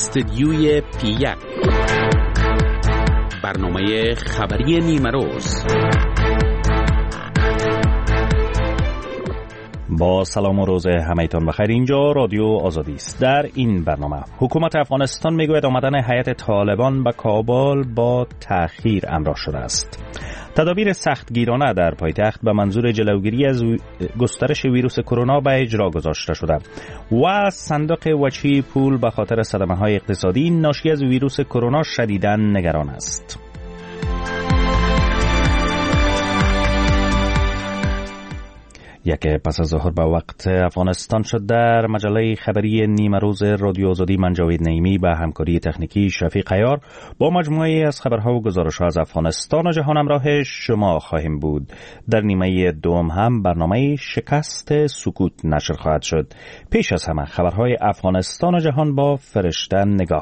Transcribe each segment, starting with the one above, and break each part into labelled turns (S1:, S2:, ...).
S1: استدیوی پی1 برنامه خبری نیمروز.
S2: با سلام و روز همه‌تان بخیر. اینجا رادیو آزادی است. در این برنامه حکومت افغانستان میگوید آمدن هیئت طالبان به کابل با تأخیر همراه شده است. تدابیر سختگیرانه در پایتخت به منظور جلوگیری از گسترش ویروس کرونا به اجرا گذاشته شده و صندوق وجهی پول به خاطر صدمه‌های اقتصادی ناشی از ویروس کرونا شدیداً نگران است. یک پس از ظهر به وقت افغانستان شد. در مجله خبری نیمه روز رادیو آزادی من جاوید نعیمی به همکاری تکنیکی شفیق عیار با مجموعه از خبرها و گزارش‌ها از افغانستان و جهان همراه شما خواهیم بود. در نیمه دوم هم برنامه شکست سکوت نشر خواهد شد. پیش از همه خبرهای افغانستان و جهان با فرشته نگاه.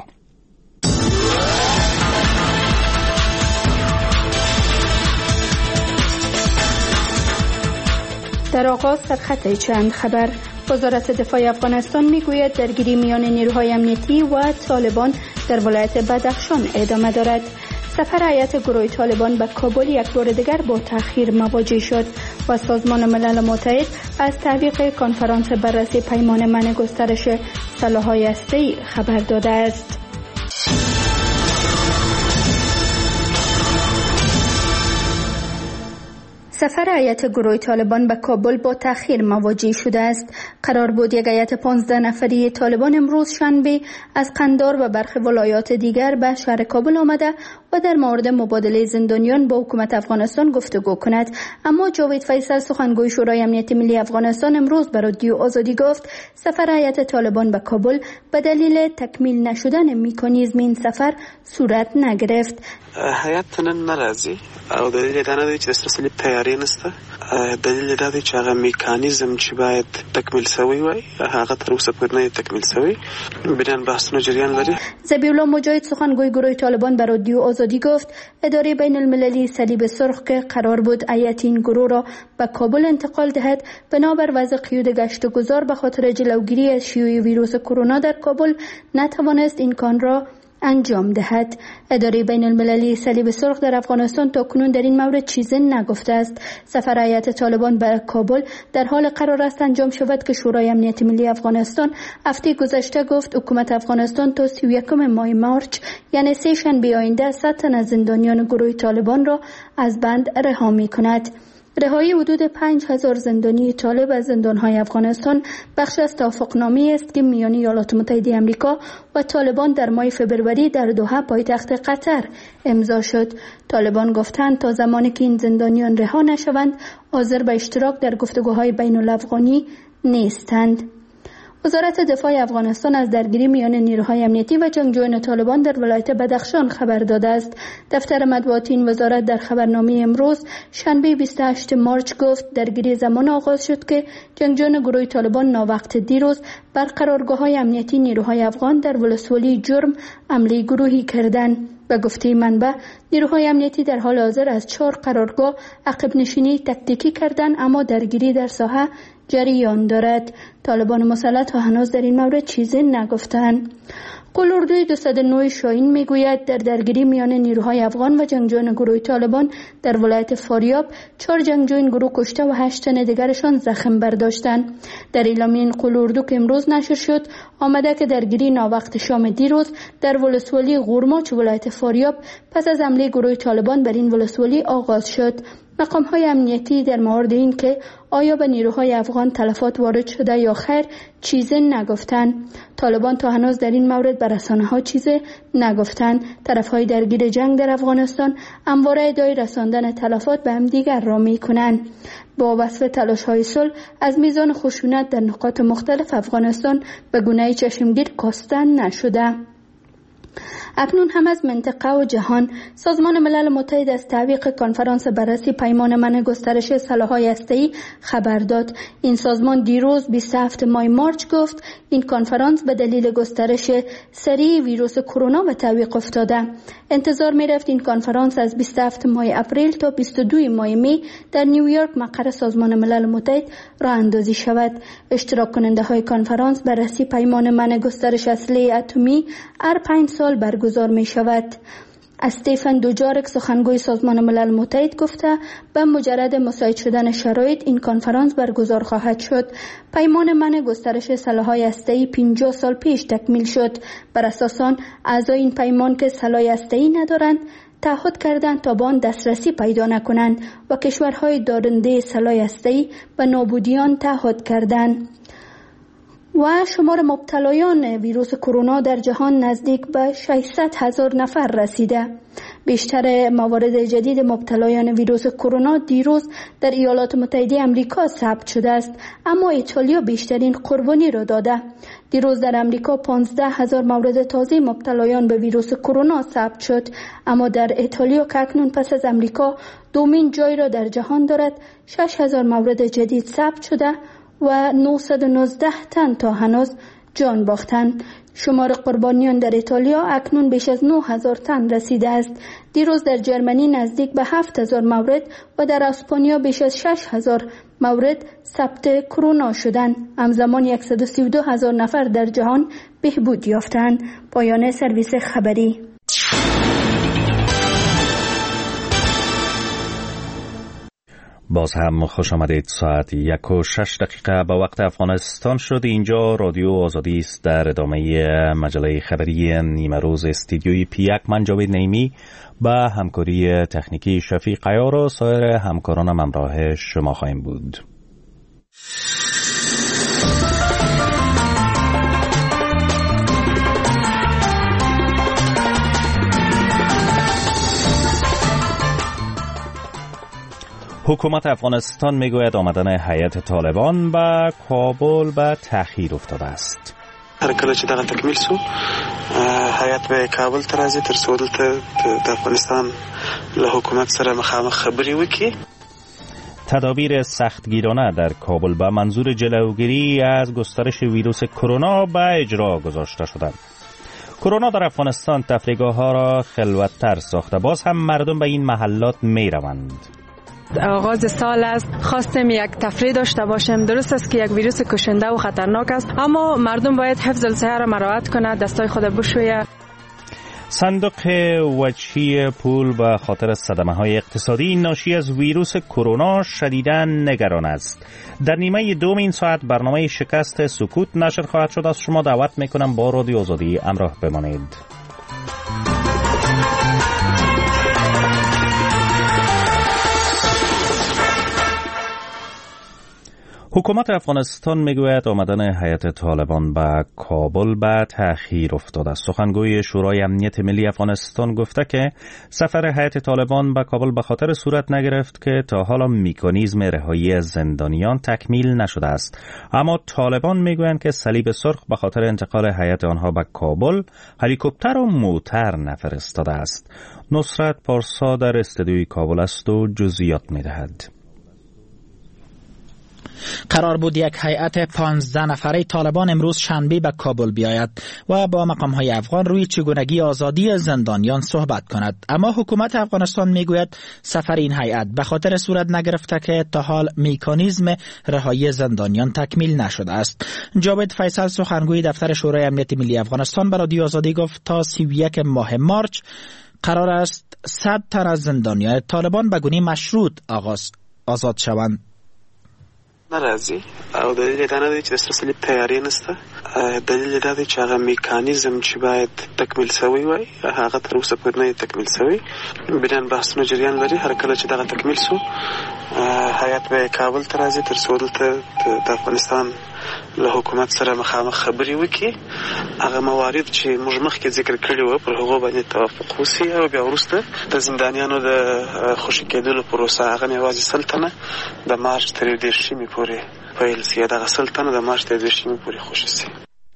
S3: در آغاز سرخط چند خبر. وزارت دفاع افغانستان میگوید درگیری میان نیروهای امنیتی و طالبان در ولایت بدخشان ادامه دارد. سفر هیئت گروه طالبان به کابل یک بار دیگر با تأخیر مواجه شد و سازمان ملل متحد از تعویق کنفرانس بررسی پیمان منع گسترش سلاح‌های هسته‌ای خبر داده است. سفر هیئت گروه طالبان به کابل با تأخیر مواجه شده است. قرار بود یک هیئت 15 نفری طالبان امروز شنبه از قندار و برخی ولایات دیگر به شهر کابل آمده و در مورد مبادله زندانیان با حکومت افغانستان گفتگو کند. اما جاوید فیصل سخنگوی شورای امنیت ملی افغانستان امروز به رادیو آزادی گفت سفر هیئت طالبان به کابل به دلیل تکمیل نشدن مکانیزم این سفر صورت نگرفت.
S4: هیئت نن ناراضي او دلیل دا نه چې استرسلی تیاری نشته. دلیل دا دی چې هغه میکانیزم چې باید تکمیل شوی وي هغه تر اوسه پورې نه تکمیل شوی. بنان بحثونه جریان لري. ذبیح الله مجاهد سخنگوی گروه طالبان به رادیو آزادی گفت اداره بین المللی صلیب سرخ که قرار بود هیئت این گروه را به کابل انتقال دهد بنابر وضع قیود گشت گذار به خاطر جلوگیری از شیوع ویروس کرونا در کابل نتوانست این کار را انجام دهد. اداره بین المللی صلیب سرخ در افغانستان تا کنون در این مورد چیزی نگفته است. سفر هیئت طالبان به کابل در حال قرار است انجام شود که شورای امنیت ملی افغانستان هفته گذشته گفت حکومت افغانستان تا 31 ماه مارچ یعنی سه شنبه آینده 100 تن از زندانیان گروه طالبان را از بند رها می‌کند. رهایی حدود 5000 زندانی طالب از زندان‌های افغانستان بخش از توافقنامه‌ای است که میان ایالات متحده آمریکا و طالبان در ماه فوریه در دوحه پایتخت قطر امضا شد. طالبان گفتند تا زمانی که این زندانیان رها نشوند حاضر به اشتراک در گفتگوهای بین‌الافغانی نیستند. وزارت دفاع افغانستان از درگیری میان نیروهای امنیتی و جنگجویان طالبان در ولایت بدخشان خبر داده است. دفتر مطبوعات این وزارت در خبرنامه امروز شنبه 28 مارچ گفت درگیری زمان آغاز شد که جنگجویان گروه طالبان ناوقت دیروز بر قرارگاه‌های امنیتی نیروهای افغان در ولسوالی جرم حمله گروهی کردند. به گفته منبع نیروهای امنیتی در حال حاضر از 4 قرارگاه عقب نشینی تکتیکی کردند اما درگیری در ساحه جریان دارد. طالبان مسلح تا هنوز در این مورد چیزی نگفتند. قلوردوی 209 شاهین میگوید در درگیری میان نیروهای افغان و جنگجویان گروه طالبان در ولایت فاریاب 4 جنگجوی این گروه کشته و 8 تن دیگرشان زخم برداشتند. در اعلامیه این قلوردو که امروز نشر شد آمده که درگیری ناوقت شام دیروز در ولسوالی غورماچ ولایت فاریاب پس از حمله گروه طالبان بر این ولسوالی آغاز شد. مقام‌های امنیتی در مورد این که آیا به نیروهای افغان تلفات وارد شده یا خیر چیزی نگفتند. طالبان تا هنوز در این مورد به رسانه‌ها چیزی نگفتند. طرف‌های درگیر جنگ در افغانستان همواره ادعای رساندن تلفات به همدیگر را می‌کنند. با وصف تلاش‌های صلح از میزان خشونت در نقاط مختلف افغانستان به گونه‌ای چشمگیر کاسته نشده.
S3: اکنون هم از منطقه و جهان سازمان ملل متحد از تعویق کنفرانس بررسی پیمان منع گسترش سلاح‌های هسته‌ای خبر داد. این سازمان دیروز 27 ماه مارچ گفت این کنفرانس به دلیل گسترش سریع ویروس کرونا به تعویق افتاده. انتظار می‌رفت این کنفرانس از 27 ماه اپریل تا 22 ماه می در نیویورک مقر سازمان ملل متحد راه اندازی شود. اشتراک کننده های کنفرانس بررسی پیمان منع گسترش اسلحه اتمی هر 5 سال برگزار می شود. استیفن دوجارک سخنگوی سازمان ملل متحد گفته به مجرد مساعد شدن شرایط این کنفرانس برگزار خواهد شد. پیمان منع گسترش سلاح‌های هسته‌ای 50 سال پیش تکمیل شد. بر اساس آن اعضای این پیمان که سلاح هسته‌ای ندارند تعهد کردند تا به آن دسترسی پیدا نکنند و کشورهای دارنده سلاح هسته‌ای به نابودی آن تعهد کردند. و شمار مبتلایان ویروس کرونا در جهان نزدیک به 600,000 نفر رسیده. بیشتر موارد جدید مبتلایان ویروس کرونا دیروز در ایالات متحده آمریکا ثبت شده است، اما ایتالیا بیشترین قربانی را داده. دیروز در آمریکا 15,000 مورد تازه مبتلایان به ویروس کرونا ثبت شد، اما در ایتالیا که اکنون پس از آمریکا دومین جای را در جهان دارد 6,000 مورد جدید ثبت شده و 919 تن تا هنوز جان باختند. شمار قربانیان در ایتالیا اکنون بیش از 9,000 تن رسیده است. دیروز در جرمنی نزدیک به 7,000 مورد و در اسپانیا بیش از 6,000 مورد ثبت کرونا شدند. همزمان 132,000 نفر در جهان بهبود یافتند. پایان سرویس خبری.
S2: باز هم خوش آمدید. ساعت 1:06 به وقت افغانستان شد. اینجا رادیو آزادی است. در ادامه مجله خبری نیمه روز استودیوی پی1 من جاوید نعیمی با همکاری تکنیکی شفیق عیار و سایر همکارانم همراه شما خواهیم بود. حکومت افغانستان میگوید آمدن هیئت طالبان به کابل به تأخیر افتاده است.
S4: هر کله چې دغه تکمیل سو هیئت به کابل ته راځي تر څو دلته د افغانستان له حکومت سره مخامخ خبرې وکړي.
S2: تدابیر سختگیرانه در کابل به منظور جلوگیری از گسترش ویروس کرونا به اجرا گذاشته شدند. کرونا در افغانستان تفریحگاه‌ها را خلوت‌تر ساخته. باز هم مردم به این محلات می‌روند.
S5: آغاز سال است، خواستیم یک تفریح داشته باشیم. درست است که یک ویروس کشنده و خطرناک است، اما مردم باید حفظ الصحه را مراعات کنند، دستای خود بشویه.
S2: صندوق وجهی پول به خاطر صدمه‌های اقتصادی ناشی از ویروس کرونا شدیداً نگران است. در نیمه دوم این ساعت برنامه شکست سکوت نشر خواهد شد. از شما دعوت میکنم با رادیو آزادی همراه بمانید. حکومت افغانستان میگوید آمدن هیئت طالبان به کابل به تأخیر افتاده است. سخنگوی شورای امنیت ملی افغانستان گفته که سفر هیئت طالبان به کابل به خاطر صورت نگرفت که تا حالا مکانیزم رهایی زندانیان تکمیل نشده است. اما طالبان میگویند که صلیب سرخ به خاطر انتقال هیئت آنها به کابل هلیکوپتر و موتر نفرستاده است. نصرت پارسا در استودیوی کابل است و جزئیات میدهد.
S6: قرار بود یک هیئت 15 نفره طالبان امروز شنبه به کابل بیاید و با مقام‌های افغان روی چگونگی آزادی زندانیان صحبت کند، اما حکومت افغانستان میگوید سفر این هیئت به خاطر صورت نگرفته که تا حال مکانیزم رهایی زندانیان تکمیل نشده است. جاوید فیصل سخنگوی دفتر شورای امنیت ملی افغانستان به رادیو آزادی گفت تا 31 ماه مارچ قرار است 100 تن از زندانیان طالبان به گونه مشروط آزاد شوند.
S4: ناراضي او دلیل دا نه دی چې د سرسلي تیاری نشته. دلیل دا دی چې هغه میکانیزم چې باید تکمیل شوی وای هغه تر اوسه پورې نه تکمیل شوی. بنان بحثونه جریان لري. هر کله چې دا تکمیل شو هیئت به کابل ته راځي تر څو دلته د افغانستان له حکومت سره مخامخ خبرې وکړي. هغه موارد چې موږ مخکې ذکر کړي وو پر هغو باندې توافق وشي او بیا وروسته د زندانیانو د خوشي کېدلو پروسه هغه یوازې 100 تنه د مارچ تر 10 پورې پیل شي. دغه 100 تنه د مارچ تر 10 پورې خوشي شي.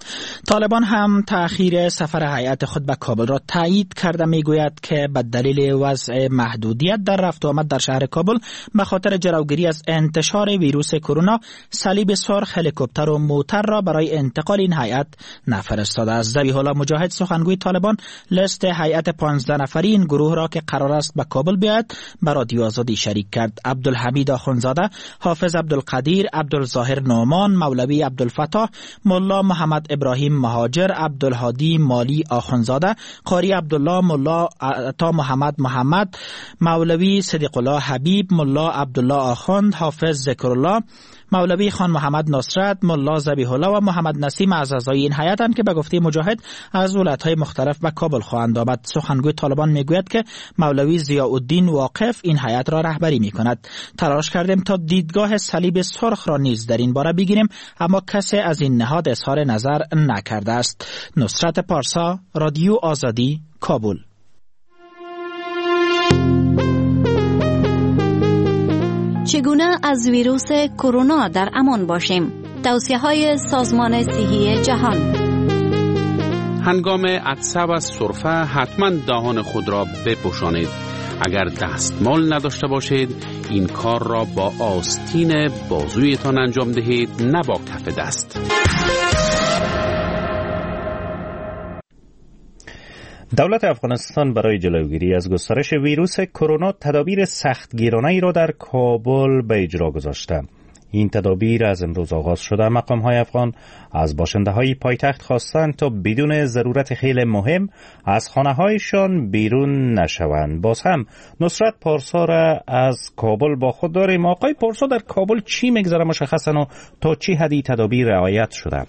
S6: طالبان هم تأخیر سفر هیئت خود به کابل را تایید کرده. میگوید که به دلیل وضع محدودیت در رفت و آمد در شهر کابل به خاطر جلوگیری از انتشار ویروس کرونا صلیب سرخ هلیکوپتر و موتر را برای انتقال این هیئت نفرستاده است. ذبیح الله مجاهد سخنگوی طالبان لیست هیئت 15 نفری این گروه را که قرار است به کابل بیاید به رادیو آزادی شریک کرد. عبدالحمید آخونزاده، حافظ عبدالقدیر، عبدالظاهر نعمان، مولوی عبدالفتاح، ملا محمد ابراهیم مهاجر، عبدالهادی مالی آخونزاده، قاری عبدالله، ملا عطا محمد، مولوی صدیق الله حبیب، ملا عبدالله آخوند، حافظ ذکرالله، مولوی خان محمد نصرت، ملا ذبیح الله و محمد نسیم از اعضای این هیئتند که به گفته مجاهد از ولایت‌های مختلف به کابل خواهند آمد. سخنگوی طالبان میگوید که مولوی ضیاءالدین واقف این هیئت را رهبری میکند. تلاش کردیم تا دیدگاه صلیب سرخ را نیز در این باره بگیریم، اما کسی از این نهاد اظهار نظر نکرده است. نصرت پارسا، رادیو آزادی، کابل.
S7: چگونه از ویروس کرونا در امان باشیم؟ توصیه‌های سازمان صحی جهان.
S1: هنگام عطسه و سرفه حتما دهان خود را بپوشانید. اگر دستمال نداشته باشید این کار را با آستین بازویتان انجام دهید، نه با کف دست.
S2: دولت افغانستان برای جلوگیری از گسترش ویروس کرونا تدابیر سختگیرانه‌ای را در کابل به اجرا گذاشته. این تدابیر از امروز آغاز شده. مقام‌های افغان از باشنده‌های پایتخت خواستند تا بدون ضرورت خیلی مهم از خانه‌هایشان بیرون نشوند. باز هم نصرت پارسا را از کابل با خود داریم. آقای پارسا، در کابل چی میگذره مشخصاً و تا چی حدی تدابیر رعایت شده؟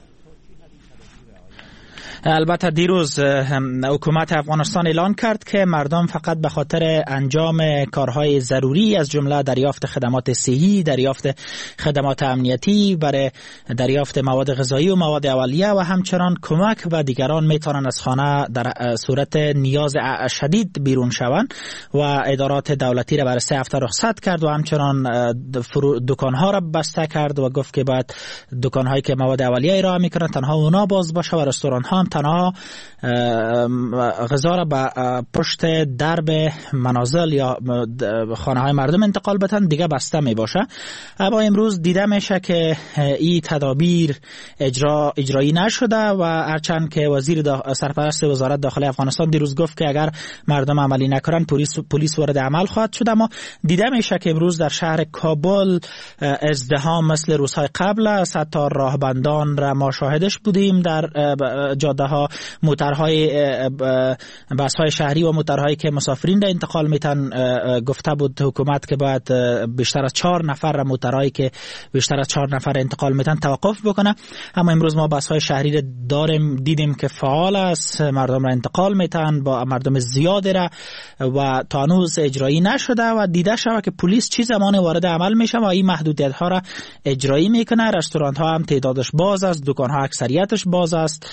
S6: البته دیروز حکومت افغانستان اعلان کرد که مردم فقط به خاطر انجام کارهای ضروری از جمله دریافت خدمات صحی، دریافت خدمات امنیتی، برای دریافت مواد غذایی و مواد اولیه و همچنان کمک به دیگران میتونن از خانه در صورت نیاز شدید بیرون شوند و ادارات دولتی را برای 3 هفته رخصت کرد و همچنان دکانها را بسته کرد و گفت که باید دکانهایی که مواد اولیه ارائه میکنن تنها اونا باز باشه و رستوران ها تنها غذا را به پشت درب منازل یا خانه های مردم انتقال بدن، دیگه بسته می باشه. اما امروز دیده میشه که این تدابیر اجرایی نشده و هرچند که وزیر سرپرست وزارت داخلی افغانستان دیروز گفت که اگر مردم عملی نکنن پلیس وارد عمل خواهد شد، اما دیده میشه که امروز در شهر کابل ازدحام مثل روزهای قبل است. حتی راهبندان را ما شاهدش بودیم در جاده ها، موترهای بس‌های شهری و موترهایی که مسافرین را انتقال میتن. گفته بود حکومت که باید بیشتر از 4 نفر موترهایی که بیشتر از 4 نفر انتقال میتن توقف بکنه. اما امروز ما بس‌های شهری را دیدیم که فعال است، مردم را انتقال میتن با مردم زیادی را و تا هنوز اجرایی نشده و دیده شده که پلیس چی زمان وارد عمل میشه و این محدودیت ها را اجرایی میکنه. رستوران ها هم تعدادش باز است، دکان ها اکثریتش باز است.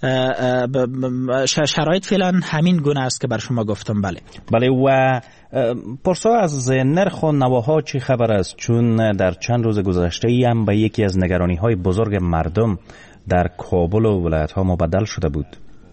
S6: شرایط فعلا همین گونه است که بر شما گفتم.
S2: بله. و پرسا از نرخ و نواها چی خبر است؟ چون در چند روز گذشته هم به یکی از نگرانی های بزرگ مردم در کابل و ولایت ها مبدل شده بود.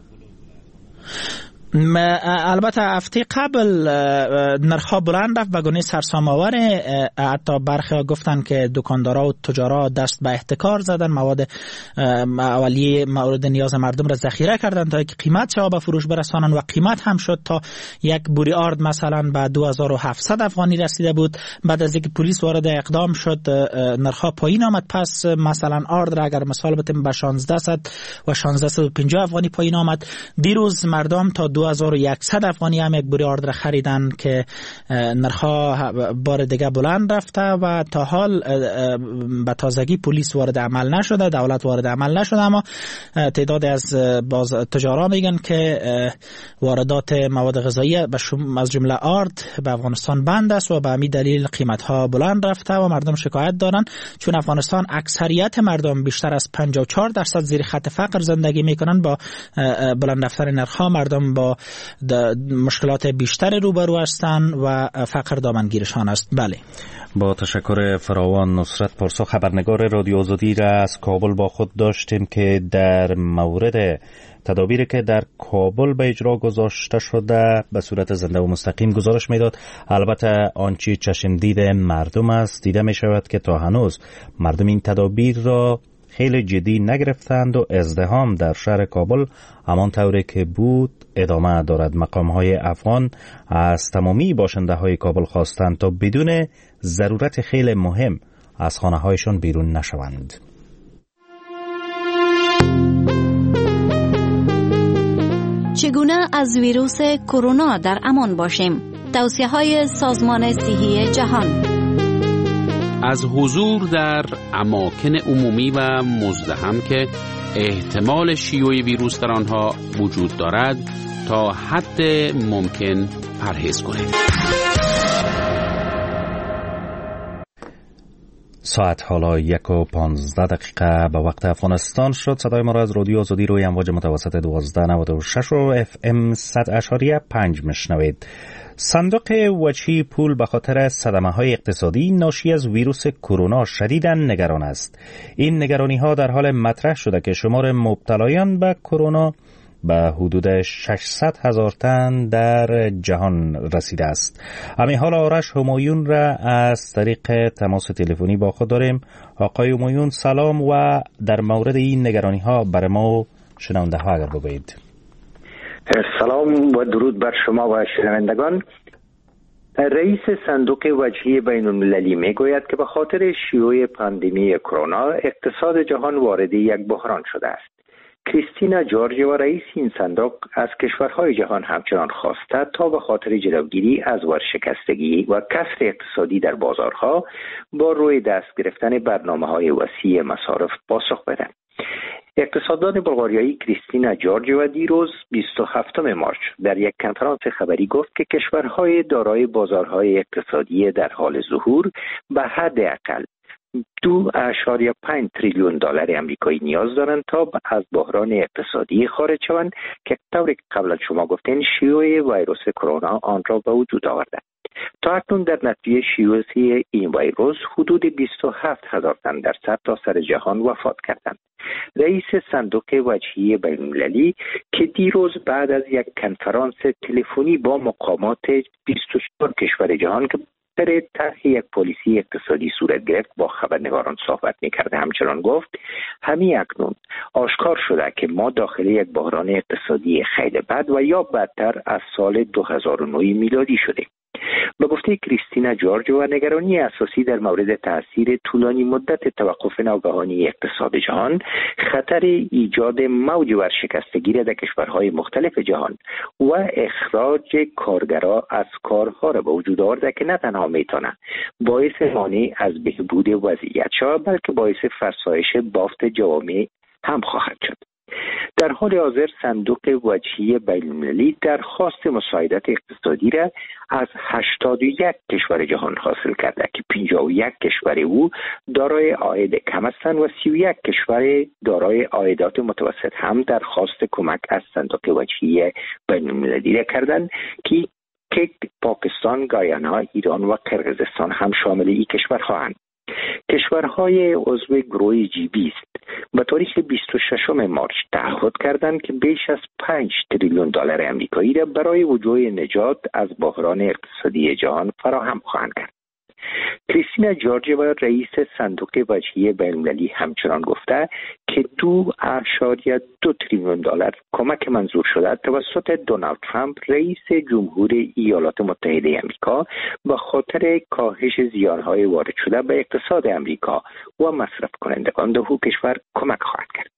S6: البته هفته قبل نرخ‌ها بلند رفت به گونه سرسام‌آور. حتی برخی گفتن که دکاندارا و تجارا دست به احتکار زدن، مواد اولیه مورد نیاز مردم را ذخیره کردن تا که قیمت شو به فروش برسانن و قیمت هم شد تا یک بوری آرد مثلا به 2700 افغانی رسیده بود. بعد از اینکه پلیس وارد اقدام شد نرخ‌ها پایین آمد. پس مثلا آرد را اگر مثال بتیم به 1600 و 1650 افغانی پایین آمد. دیروز مردم تا 2100 افغانی هم یک بوری آرد را خریدن که نرخ‌ها بار دیگه بلند رفته و تا حال به تازگی پلیس وارد عمل نشده، دولت وارد عمل نشده، اما تعداد از تجارا میگن که واردات مواد غذایی از جمله آرد به افغانستان بند است و به همین دلیل قیمت‌ها بلند رفته و مردم شکایت دارن. چون افغانستان اکثریت مردم بیشتر از 54% زیر خط فقر زندگی میکنن، با بلند رفتن نرخ‌ها مردم با با مشکلات بیشتر روبرو هستند و فقر دامنگیرشان است. بله،
S2: با تشکر فراوان. نصرت پارسا، خبرنگار رادیو آزادی را از کابل با خود داشتیم که در مورد تدابیری که در کابل به اجرا گذاشته شده به صورت زنده و مستقیم گزارش میداد. البته آنچه چشم دید مردم است، دیده می شود که تا هنوز مردم این تدابیر را خیلی جدی نگرفتند و ازدحام در شهر کابل همان طوری که بود ادامه دارد. مقام‌های افغان از تمامی باشنده های کابل خواستند تا بدون ضرورت خیلی مهم از خانه هایشان بیرون نشوند.
S7: چگونه از ویروس کرونا در امان باشیم؟ توصیه‌های سازمان صحی جهان.
S1: از حضور در اماکن عمومی و مزدحم که احتمال شیوع ویروس در آنها وجود دارد تا حد ممکن پرهیز کنید.
S2: ساعت حالا 1:15 به وقت افغانستان شد. صدای ما را از رادیو آزادی روی امواج متوسط 1296 و FM 100.5 میشنوید. صندوق وجهی پول به خاطر صدمه‌های اقتصادی ناشی از ویروس کرونا شدیداً نگران است. این نگرانی‌ها در حال مطرح شده که شمار مبتلایان به کرونا به حدود 600,000 تن در جهان رسیده است. همین حال آرش همایون را از طریق تماس تلفنی با خود داریم. آقای همایون سلام و در مورد این نگرانی‌ها برای ما شنونده ها اگر بگویید.
S8: سلام و درود بر شما و شنوندگان. رئیس صندوق وجهی بین المللی می گوید که به خاطر شیوع پاندمی کرونا اقتصاد جهان وارد یک بحران شده است. کریستینا جورجیوا رئیس این صندوق از کشورهای جهان همچنان خواسته تا به خاطر جلوگیری از ورشکستگی و کسر اقتصادی در بازارها با روی دست گرفتن برنامه‌های وسیع مصارف پاسخ بدهند. اقتصاددان بلغاریایی کریستینا جورجیوا دیروز 27 مارس در یک کنفرانس خبری گفت که کشورهای دارای بازارهای اقتصادی در حال ظهور به حداقل 2.5 تریلیون دلار آمریکایی نیاز دارند تا از بحران اقتصادی خارج شوند که طوری که قبلا شما گفتین شیوع ویروس کرونا آن را به وجود آورده. تا اکنون در نتیجه شیوع این ویروس حدود 27,000 تن در سرتاسر جهان وفات کردند. رئیس صندوق وجهی بین المللی که دیروز بعد از یک کنفرانس تلفنی با مقامات 24 کشور جهان که در طرح یک پلیسی اقتصادی صورت گرفت با خبرنگاران صحبت می‌کرد همچنان گفت همین اکنون آشکار شده که ما داخل یک بحران اقتصادی خیلی بد و یا بدتر از سال 2009 میلادی شده. به گفته کریستینا جورجیوا نگرانی اساسی در مورد تاثیر طولانی مدت توقف ناگهانی اقتصاد جهان، خطر ایجاد موج ورشکستگی در کشورهای مختلف جهان و اخراج کارگران از کارها را به وجود آورده که نه تنها میتونه باعث مانع از بهبود وضعیت شود بلکه باعث فرسایش بافت جوامع هم خواهد شد. در حال حاضر صندوق وجهی بین المللی درخواست مساعدت اقتصادی را از 81 کشور جهان حاصل کرده که 51 کشور او دارای عاید کم هستند و 31 کشور دارای عایدات متوسط هم درخواست کمک از صندوق وجهی بین المللی را کردند که پاکستان، گایانا، ایران و قرقیزستان هم شامل این کشورها هستند. کشورهای عضو گروه G20 به تاریخ 26 مارس تعهد کردند که بیش از 5 تریلیون دلار آمریکایی را برای وجوه نجات از بحران اقتصادی جهان فراهم خواهند کرد. کریستینا جورجیوا رئیس صندوق وجهی بین المللی همچنان گفته که 2.2 تریلیون دلار کمک منظور شده توسط دونالد ترامپ رئیس جمهور ایالات متحده آمریکا به خاطر کاهش زیانهای وارد شده به اقتصاد آمریکا و مصرف کنندگان دو کشور کمک خواهد کرد.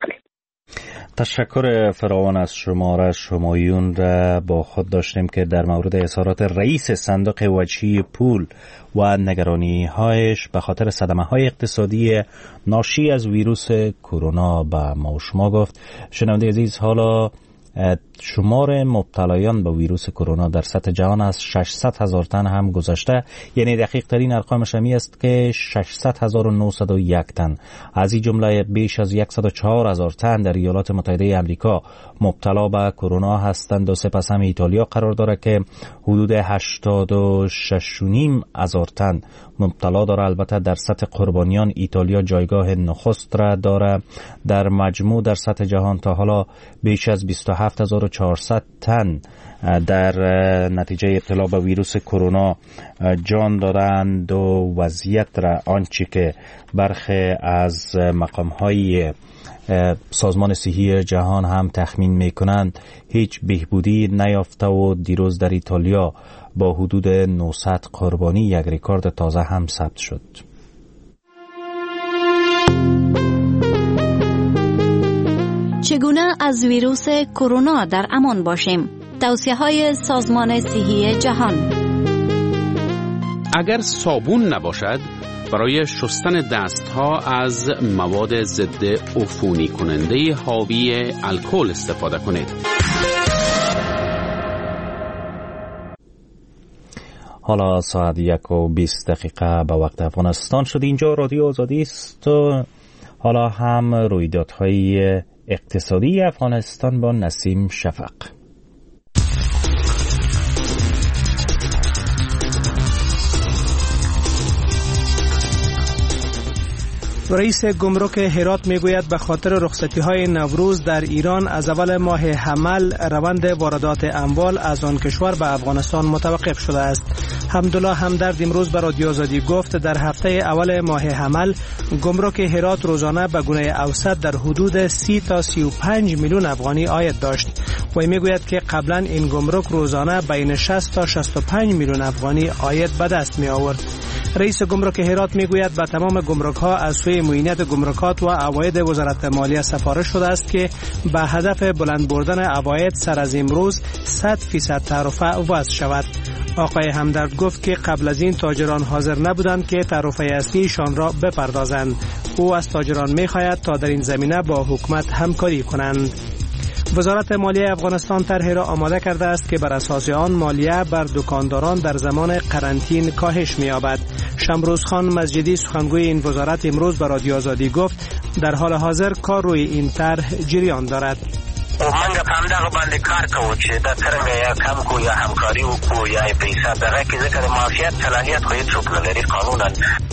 S2: تشکر فراوان از شما را. همایون را با خود داشتیم که در مورد اظهارات رئیس صندوق وجهی پول و نگرانی‌هایش به خاطر صدمه‌های اقتصادی ناشی از ویروس کرونا به ما و شما گفت. شنونده عزیز، حالا شمار مبتلایان به ویروس کرونا در سطح جهان از 600,000 تن هم گذشته. یعنی دقیق ترین ارقامش همی است که 600,901 تن. از این جمله بیش از 104,000 تن در ایالات متحده آمریکا مبتلا به کرونا هستند و سپس هم ایتالیا قرار داره که حدود 86,500 تن مبتلا داره. البته در سطح قربانیان ایتالیا جایگاه نخست را داره. در مجموع در سطح جهان تا حالا بیش از 27,400 تن در نتیجه ابتلا به ویروس کرونا جان دادند و وضعیت را آنچه که برخی از مقام‌های سازمان صحی جهان هم تخمین میکنند هیچ بهبودی نیافته و دیروز در ایتالیا با حدود 900 قربانی یک رکورد تازه هم ثبت شد.
S7: چگونه از ویروس کرونا در امان باشیم؟ توصیه‌های سازمان صحی جهان.
S1: اگر صابون نباشد برای شستن دستها از مواد ضد عفونی کننده حاوی الکل استفاده کنید.
S2: حالا ساعت 1:20 به وقت افغانستان شد. اینجا رادیو آزادی است و حالا هم رویدادهای اقتصادی افغانستان با نسیم شفق.
S9: رئیس گمرک هرات میگوید به خاطر رخصتی‌های نوروز در ایران از اول ماه حمل روند واردات اموال از آن کشور به افغانستان متوقف شده است. حمدالله همدرد امروز به رادیو آزادی گفت در هفته اول ماه حمل گمرک هرات روزانه به گونه اوسط در حدود 30 تا 35 میلیون افغانی عاید داشت. و میگوید که قبلا این گمرک روزانه بین 60 تا 65 میلیون افغانی عاید به دست می آورد. رئیس گمرک هرات میگوید به تمام گمرک‌ها از سوی معینیت گمرکات و عواید وزارت مالیه سفارش شده است که به هدف بلند بردن عواید سر از امروز 100% تعرفه وضع شود. آقای همدرد گفت که قبل از این تاجران حاضر نبودند که تعرفه اصلیشان را بپردازند. او از تاجران می‌خواهد تا در این زمینه با حکومت همکاری کنند. وزارت مالیه افغانستان طرحی را آماده کرده است که بر اساس آن مالیه بر دکانداران در زمان قرنطینه کاهش می‌یابد. شمروز خان مسجدی سخنگوی این وزارت امروز به رادیو آزادی گفت در حال حاضر کار روی این طرح جریان دارد.
S10: منګه په همدغه باندې کار کوو چې دا څرنګه یا کم کو یا همکاري وکړو یا پیسې دغه کې ځکه د معافیت صلاحیت خو هیڅوک نه لري قانونا.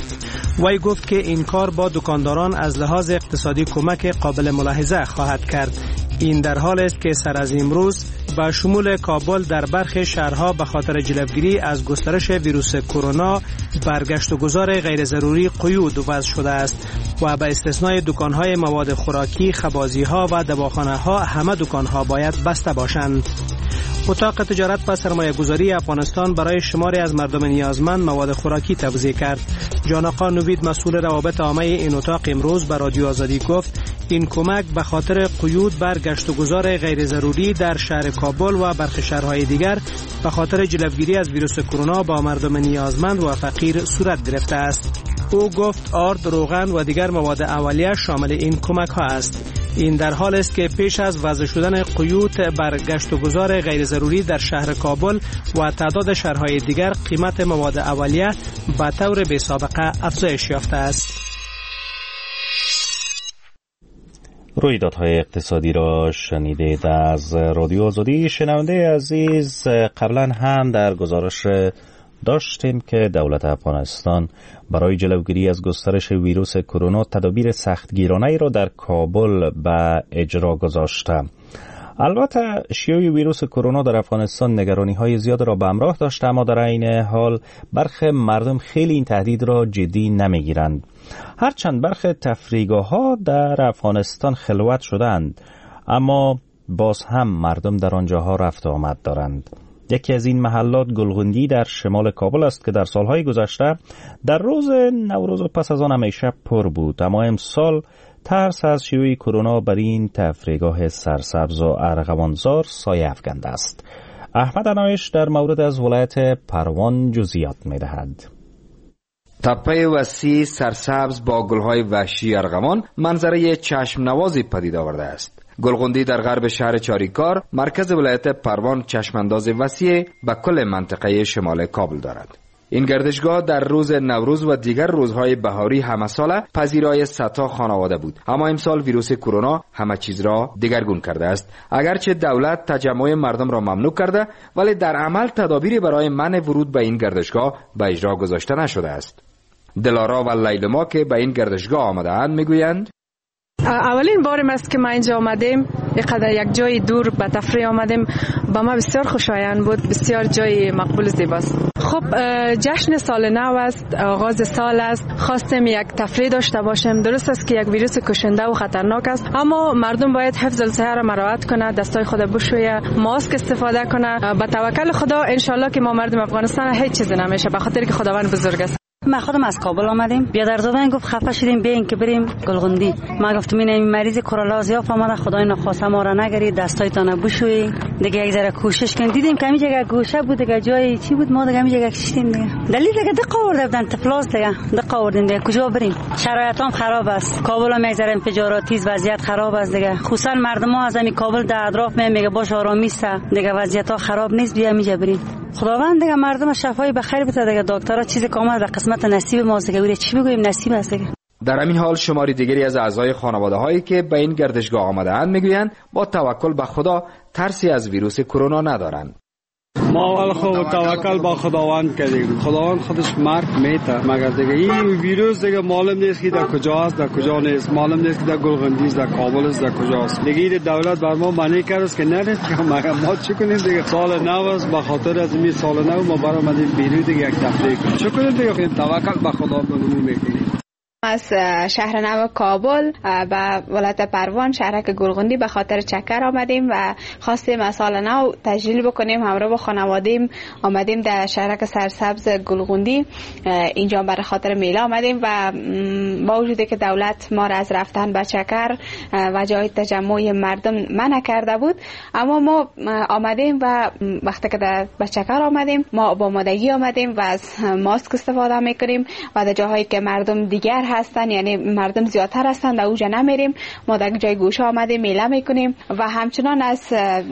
S9: وی گفت که این کار با دکانداران از لحاظ اقتصادی کمک قابل ملاحظه خواهد کرد. این در حال است که سر از امروز با شمول کابل در برخی شهرها به خاطر جلوگیری از گسترش ویروس کرونا برگشت و گذار غیر ضروری قیود وضع شده است و به استثنای دکانهای مواد خوراکی، خبازی‌ها و دواخانه‌ها همه دکانها باید بسته باشند. اتاق تجارت و سرمایه گذاری افغانستان برای شماری از مردم نیازمند مواد خوراکی توزیع کرد. جان آقا نوید مسئول روابط عامه این اتاق امروز به رادیو آزادی گفت این کمک به خاطر قیود بر گشت و گذار غیر ضروری در شهر کابل و برخی شهرهای دیگر به خاطر جلوگیری از ویروس کرونا با مردم نیازمند و فقیر صورت گرفته است. او گفت آرد، روغن و دیگر مواد اولیه شامل این کمک ها است. این در حال است که پیش از وضع شدن قیود بر گشت و گذار غیر ضروری در شهر کابل و تعداد شهرهای دیگر قیمت مواد اولیه به طور بی سابقه افزایش یافته است.
S2: رویدادهای اقتصادی را شنیدید از رادیو آزادی. شنونده عزیز، قبلا هم در گزارش داشتیم که دولت افغانستان برای جلوگیری از گسترش ویروس کرونا تدابیر سختگیرانه‌ای را در کابل به اجرا گذاشته. البته شیوع ویروس کرونا در افغانستان نگرانی‌های زیاد را به همراه داشته، اما در عین حال برخی مردم خیلی این تهدید را جدی نمی‌گیرند. هرچند برخی تفریحگاه‌ها در افغانستان خلوت شدند، اما باز هم مردم در آنجاها رفت و آمد دارند. یکی از این محلات گلغندی در شمال کابل است که در سالهای گذشته در روز نوروز و پس از آن همیشه پر بود، اما امسال ترس از شیوع کرونا بر این تفریحگاه سرسبز و ارغوانزار سایه افکنده است. احمد عنایش در مورد از ولایت پروان جزئیات می‌دهد.
S11: تپه وسیع سرسبز با گلهای وحشی ارغوان منظره چشم نوازی پدید آورده است. گلغندی در غرب شهر چاریکار مرکز ولایت پروان چشمانداز وسیع به کل منطقه شمال کابل دارد. این گردشگاه در روز نوروز و دیگر روزهای بهاری همه ساله پذیرای صدها خانواده بود، اما امسال ویروس کرونا همه چیز را دگرگون کرده است. اگرچه دولت تجمع مردم را ممنوع کرده، ولی در عمل تدابیری برای منع ورود به این گردشگاه به اجرا گذاشته نشده است. دلارا و لیلما که به این گردشگاه آمده‌اند میگویند
S5: اولین بارم است که ما اینجا آمدیم، اینقدر یک جای دور به تفریح آمدیم، با ما بسیار خوشایند بود، بسیار جای مقبول زیباست. خب جشن سال نو است، آغاز سال است، خواستیم یک تفریح داشته باشیم. درست است که یک ویروس کشنده و خطرناک است، اما مردم باید حفظ الصحه را مراعات کنه، دستای خود بشویه، ماسک استفاده کنه. با توکل خدا ان شاء الله که ما مردم افغانستان هیچ چیزی نمیشه، به خاطر که خداوند بزرگ است.
S12: ما خودم از کابل آمدیم، بیادر دادن گفت خفه شدیم بیاین که بریم گلغندی. ما گفتم این مریض کرونا زیاد آمده، خدای نخواسته ما را نگیرید، دستایتان بشویید دیگه، یک ذره کوشش کنید. دیدیم که همین جگه گوشه بود دیگه، جای چی بود، ما دیگه همین جگه کشیدیم دیگه. دلیل دیگه دقیق آورده بودن تفلاس دیگه، دقیق آوردیم دیگه. کجا بریم؟ شرایطام خراب است، کابل هم یک ذره انفجاراتی وضعیت خراب است دیگه، خصوصا مردم ها از همین کابل در اطراف میگه باش آرامی است دیگه، وضعیت ها خراب نیست، بیا همینجا بریم. خداوند دیگه مردم شفای بخیر بده دیگه. دکترها چیزی که اومد قسمت نصیب ما دیگه، ولی چی بگویم، نصیب است دیگه.
S11: در همین حال شماری دیگری از اعضای خانواده هایی که به این گردشگاه آمده‌اند میگویند با توکل به خدا ترسی از ویروس کرونا ندارند.
S13: ما اول خود توکل با خداوند کردیم، خداوند خودش مرگ میته، مگر دیگه این ویروس دیگه معلوم نیست که در کجا است، در کجا نیست، معلوم نیست که در گلغندی است، در کابل است، در کجا است. دیگه دولت بر ما معنی کرد که نرید که ما چی کنیم دیگه. سال نو است، به خاطر از این سال نو ما برآمدیم بیرون دیگه یک تفریح کنیم. چی کنیم دیگه، توکل به خدا میکنیم.
S14: از شهر نو کابل و ولایت پروان شهرک گلغندی به خاطر چکر آمدیم و خواستیم از سال نو تجلیل بکنیم. همراه با خانوادیم آمدیم در شهرک سرسبز گلغندی، اینجا برای خاطر میله آمدیم و با وجودی که دولت ما را از رفتن به چکر و جای تجمع مردم منع کرده بود، اما ما آمدیم و وقتی که به چکر آمدیم ما با آمادگی آمدیم و از ماسک استفاده میکنیم و در جاهایی که مردم دیگر هستن، یعنی مردم زیادتر هستن، در اوجا نمیریم، ما در جای گوشه آمده میله میکنیم و همچنان از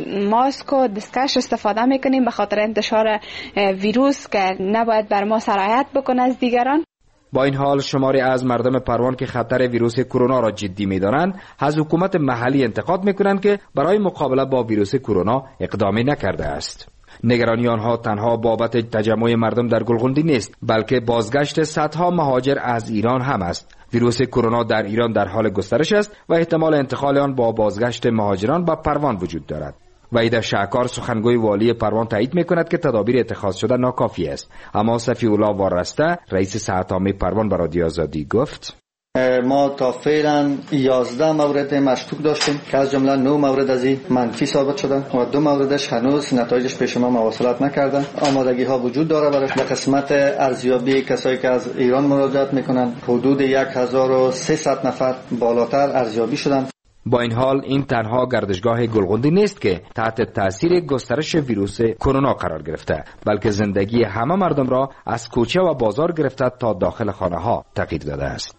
S14: ماسک و دستکش استفاده میکنیم به خاطر انتشار ویروس که نباید بر ما سرایت بکنه از دیگران.
S11: با این حال شماری از مردم پروان که خطر ویروس کرونا را جدی می‌دانند از حکومت محلی انتقاد میکنند که برای مقابله با ویروس کرونا اقدامی نکرده است. نگرانی آنها تنها بابت تجمع مردم در گلغندی نیست، بلکه بازگشت صدها مهاجر از ایران هم است. ویروس کرونا در ایران در حال گسترش است و احتمال انتقال آن با بازگشت مهاجران به پروان وجود دارد. وحید شهکار سخنگوی والی پروان تایید میکند که تدابیر اتخاذ شده ناکافی است، اما صفی الله وارسته رئیس صحت عامه پروان به رادیو آزادی گفت
S15: ما تا فعلا 11 مورد مشکوک داشتیم که از جمله 9 مورد از این منفی ثابت شدن و 2 موردش هنوز نتایجش پیش ما مواصلت نکردن. آمادگی ها وجود داره برای قسمت ارزیابی کسایی که از ایران مراجعت میکنن، حدود 1300 نفر بالاتر ارزیابی شدن.
S11: با این حال این تنها گردشگاه گلغندی نیست که تحت تاثیر گسترش ویروس کرونا قرار گرفته، بلکه زندگی همه مردم را از کوچه و بازار گرفته تا داخل خانه ها تغییر داده است.